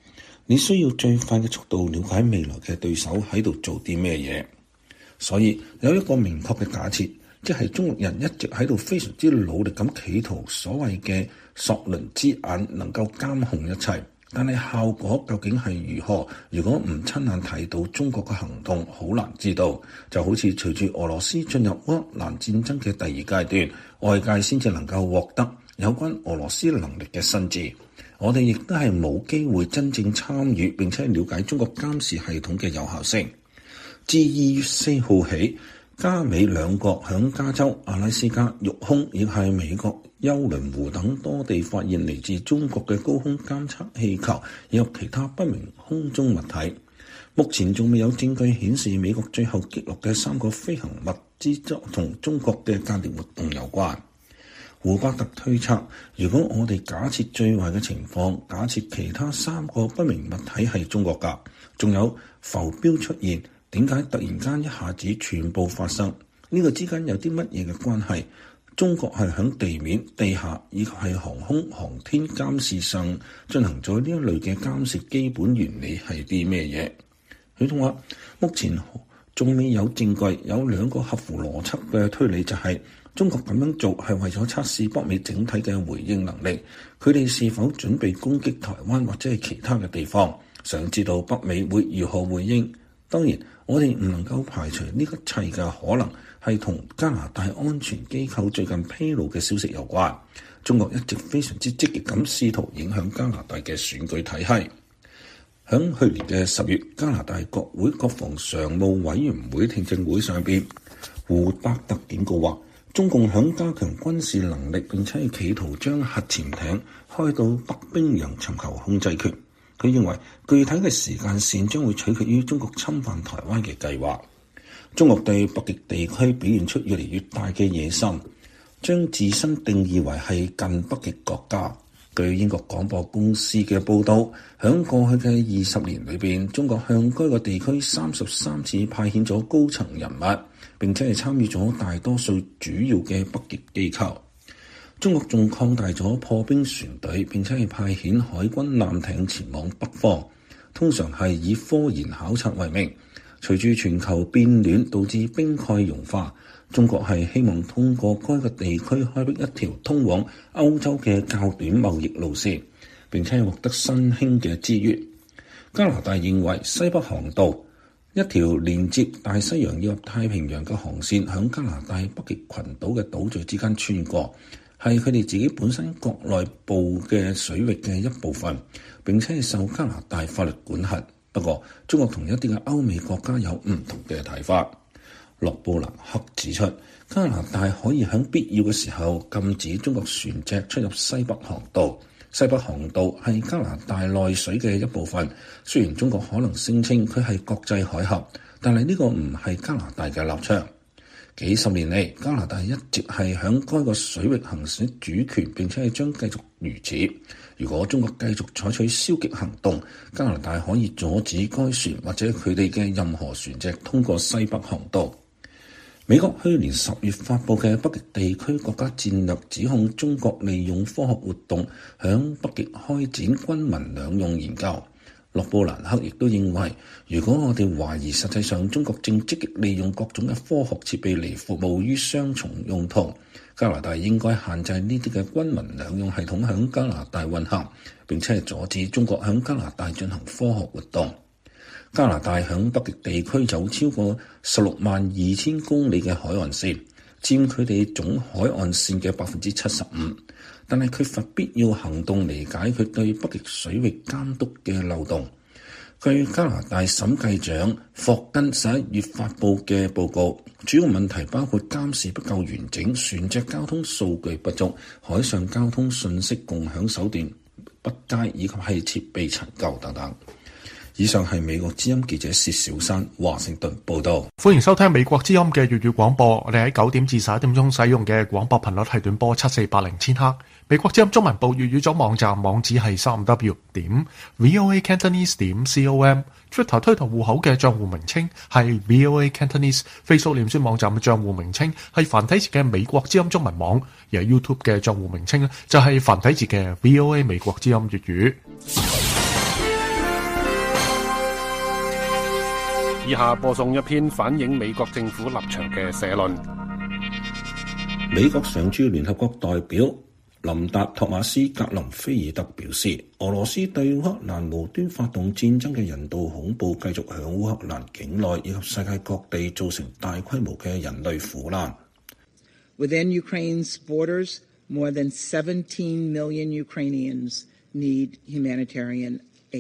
你需要最快嘅速度了解未來嘅對手喺度做啲咩嘢。所以有一個明確嘅假設，即係中國人一直喺度非常之努力咁企圖所謂嘅索倫之眼能夠監控一切，但係效果究竟係如何？如果唔親眼睇到中國嘅行動，好難知道。就好似隨住俄羅斯進入烏克蘭戰爭嘅第二階段，外界先至能夠獲得有關俄羅斯能力嘅新知。我哋亦都係冇機會真正參與並且了解中國監視系統嘅有效性。自二月四號起，加美兩國響加州、阿拉斯加、育空，亦係美國休倫湖等多地發現嚟自中國嘅高空監測氣球以及其他不明空中物體。目前仲未有證據顯示美國最後擊落嘅三個飛行物之中同中國嘅間諜活動有關。胡伯特推測，如果我哋假設最壞嘅情況，假設其他三個不明物體係中國㗎，仲有浮標出現，點解突然間一下子全部發生？呢、這個之間有啲乜嘢嘅關係？中國係響地面、地下以及係航空航天監視上進行咗呢一類嘅監視，基本原理係啲咩嘢？許東話，目前仲未有證據，有兩個合乎邏輯嘅推理，就係、是、中國咁樣做係為咗測試北美整體嘅回應能力，佢哋是否準備攻擊台灣或者係其他嘅地方，想知道北美會如何回應。當然，我哋唔能夠排除呢一切嘅可能係同加拿大安全機構最近披露嘅消息有關。中國一直非常之積極咁試圖影響加拿大嘅選舉體系。響去年嘅十月，加拿大國會國防常務委員會聽證會上邊，胡伯特警告話，中共響加強軍事能力，並且係企圖將核潛艇開到北冰洋尋求控制權。佢認為具體嘅時間線將會取決於中國侵犯台灣嘅計劃。中國對北極地區表現出越嚟越大嘅野心，將自身定義為係近北極國家。據英國廣播公司嘅報導，響過去嘅二十年裏邊，中國向該個地區三十三次派遣咗高層人物，並且係參與咗大多數主要嘅北極機構。中國仲擴大咗破冰船隊，並且係派遣海軍艦艇前往北方，通常係以科研考察為名。隨住全球變暖導致冰蓋融化，中國係希望通過該個地區開闢一條通往歐洲嘅較短貿易路線，並且係獲得新興嘅資源。加拿大認為西北航道，一條連接大西洋以及太平洋嘅航線，響加拿大北極群島嘅島嶼之間穿過，係佢哋自己本身國內部嘅水域嘅一部分，並且係受加拿大法律管轄。不過，中國同一啲嘅歐美國家有唔同嘅睇法。洛布蘭克指出，加拿大可以喺必要嘅時候禁止中國船隻出入西北航道。西北航道係加拿大內水嘅一部分。雖然中國可能聲稱佢係國際海峽，但係呢個唔係加拿大嘅立場。幾十年嚟，加拿大一直係喺該個水域行使主權，並且係將繼續如此。如果中國繼續採取消極行動，加拿大可以阻止該船或者佢哋嘅任何船隻通過西北航道。美國去年十月發布嘅北極地區國家戰略指控中國利用科學活動響北極開展軍民兩用研究。洛布蘭克亦都認為，如果我哋懷疑實際上中國正積極利用各種嘅科學設備嚟服務於雙重用途，加拿大應該限制呢啲嘅軍民兩用系統響加拿大運行，並且係阻止中國響加拿大進行科學活動。加拿大響北極地區有超過十六萬二千公里嘅海岸線，佔佢哋總海岸線嘅百分之七十五。但係缺乏必要行動嚟解決對北極水域監督嘅漏洞。據加拿大審計長霍根十一月發布嘅報告，主要問題包括監視不夠完整、船隻交通數據不足、海上交通信息共享手段不佳，以及係設備陳舊等等。以上係美國之音記者薛小山華盛頓報道。 歡迎收聽美國之音嘅粵語廣播。我哋喺九點至十一點鐘使用嘅廣播頻率係短波七四八零千赫。美國之音中文部粵語組網站網址係三 w 點 voa cantonese 點 com。Twitter 推特戶口嘅賬戶名稱係 voa cantonese。Facebook 臉書網站嘅賬戶名稱係繁體字嘅美國之音中文網。而 YouTube 嘅賬戶名稱咧就係繁體字嘅 voa 美國之音粵語。 以下播送一篇反映美國政府立場嘅社論。 美國常駐聯合國代表林達托馬斯格林菲爾德表示，俄羅斯對烏克蘭無端發動戰爭嘅人道恐怖繼續響烏克蘭境內以及世界各地造成大規模嘅人類苦難。 Within Ukraine's borders, more than seventeen million Ukrainians need humanitarian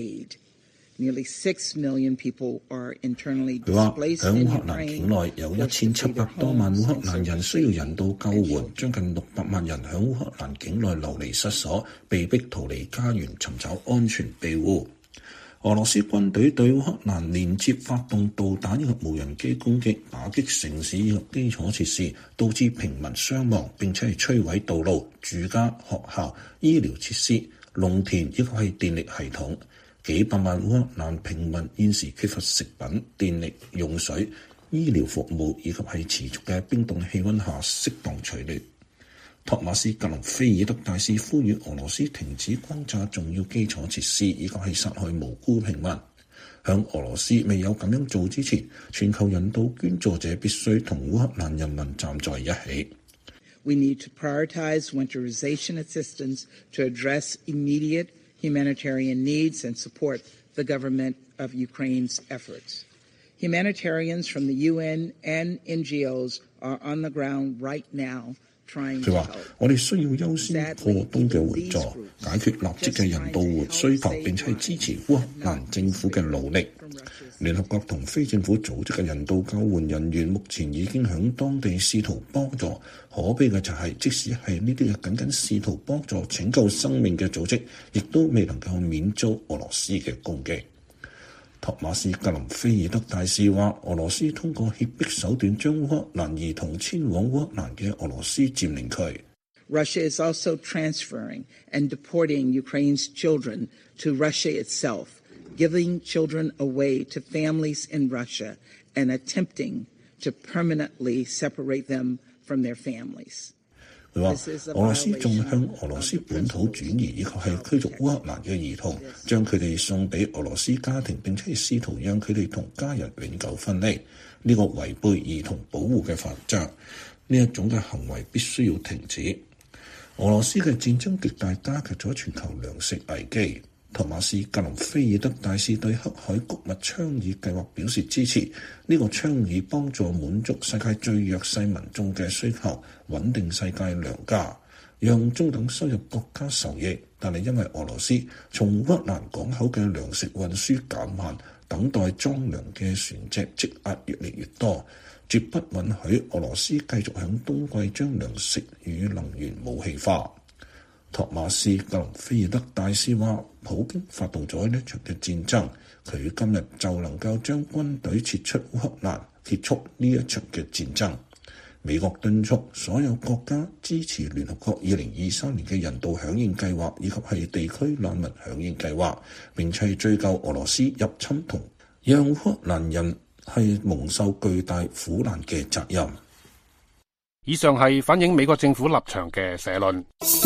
aid.Nearly six million people are internally displaced in Ukraine. 佢話，響烏克蘭境內有一千七百多萬烏克蘭人需要人道救援，將近六百萬人響烏克蘭境內流離失所，被迫逃離家園，尋找安全庇護。俄羅斯軍隊對烏克蘭連接發動導彈以及無人機攻擊，打擊城市以及基礎設施，導致平民傷亡，並且係摧毀道路、住家、學校、醫療設施、農田以及係電力系統。幾百萬烏克蘭平民現時缺乏食品、電力、用水、醫療服務，以及係持續嘅冰凍氣溫下適當取暖。托馬斯格林菲爾德大使呼籲俄羅斯停止轟炸重要基礎設施，以及係殺害無辜平民。響俄羅斯未有咁樣做之前，全球人道捐助者必須同烏克蘭人民站在一起。 We need to prioritize winterization assistance to address immediate humanitarian needs and support the government of Ukraine's efforts. Humanitarians from the U N and N G Os are on the ground right now trying to help. 佢話：我哋需要優先過冬嘅援助，解決立即嘅人道援需求，並且支持烏克蘭政府嘅努力。聯合國同非政府組織嘅人道救援人員目前已經響當地試圖幫助。可悲嘅就係，即使係呢啲嘅僅僅試圖幫助拯救生命嘅組織，亦都未能夠免遭俄羅斯嘅攻擊。托馬斯格林菲爾德大使話：俄羅斯通過脅迫手段將烏克蘭兒童遷往烏克蘭嘅俄羅斯佔領區。Russia is also transferring and deporting Ukraine's children to Russia itself.Giving children away to families in Russia and attempting to permanently separate them from their families. 佢話：俄羅斯仲向俄羅斯本土轉移以及係驅逐烏克蘭嘅兒童，將佢哋送俾俄羅斯家庭，並且試圖讓佢哋同家人永久分離。呢個違背兒童保護嘅法則，呢一種嘅行為必須要停止。俄羅斯嘅戰爭極大加劇咗全球糧食危機。托馬斯格林菲爾德大使對黑海谷物倡議計劃表示支持。呢個倡議幫助滿足世界最弱勢民眾嘅需求，穩定世界糧價，讓中等收入國家受益。但係因為俄羅斯從烏克蘭港口嘅糧食運輸減慢，等待裝糧嘅船隻積壓越嚟越多，絕不允許俄羅斯繼續響冬季將糧食與能源武器化。托馬斯格林菲爾德大使話：普京發動咗呢場嘅戰爭，佢今日就能夠將軍隊撤出烏克蘭，結束呢一場嘅戰爭。美國敦促所有國家支持聯合國二零二三年嘅人道響應計劃，以及係地區難民響應計劃，並且追究俄羅斯入侵同讓烏克蘭人係蒙受巨大苦難嘅責任。 以上係反映美國政府立場嘅社論。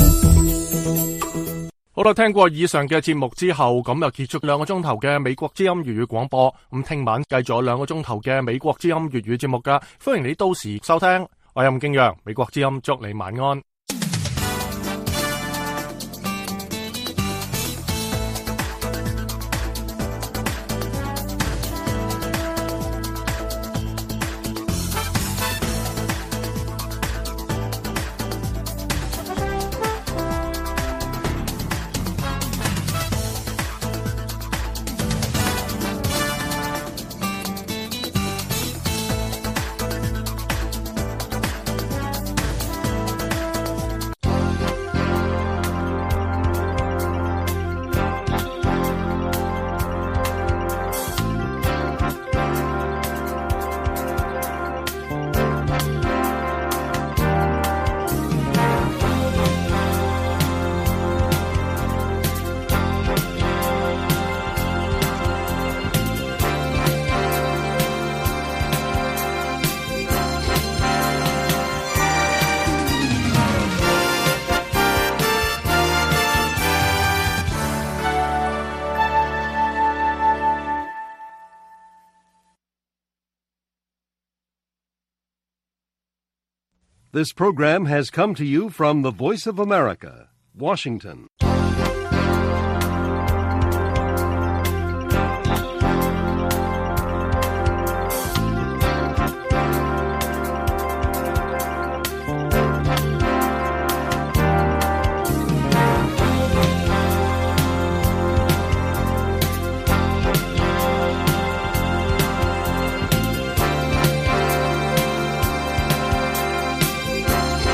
好啦，聽過以上嘅節目之後，咁就結束兩個鐘頭嘅美國之音粵語廣播。咁聽晚繼續有兩個鐘頭嘅美國之音粵語節目噶，歡迎你到時收聽。我係任敬陽，美國之音祝你晚安。 This program has come to you from the Voice of America, Washington.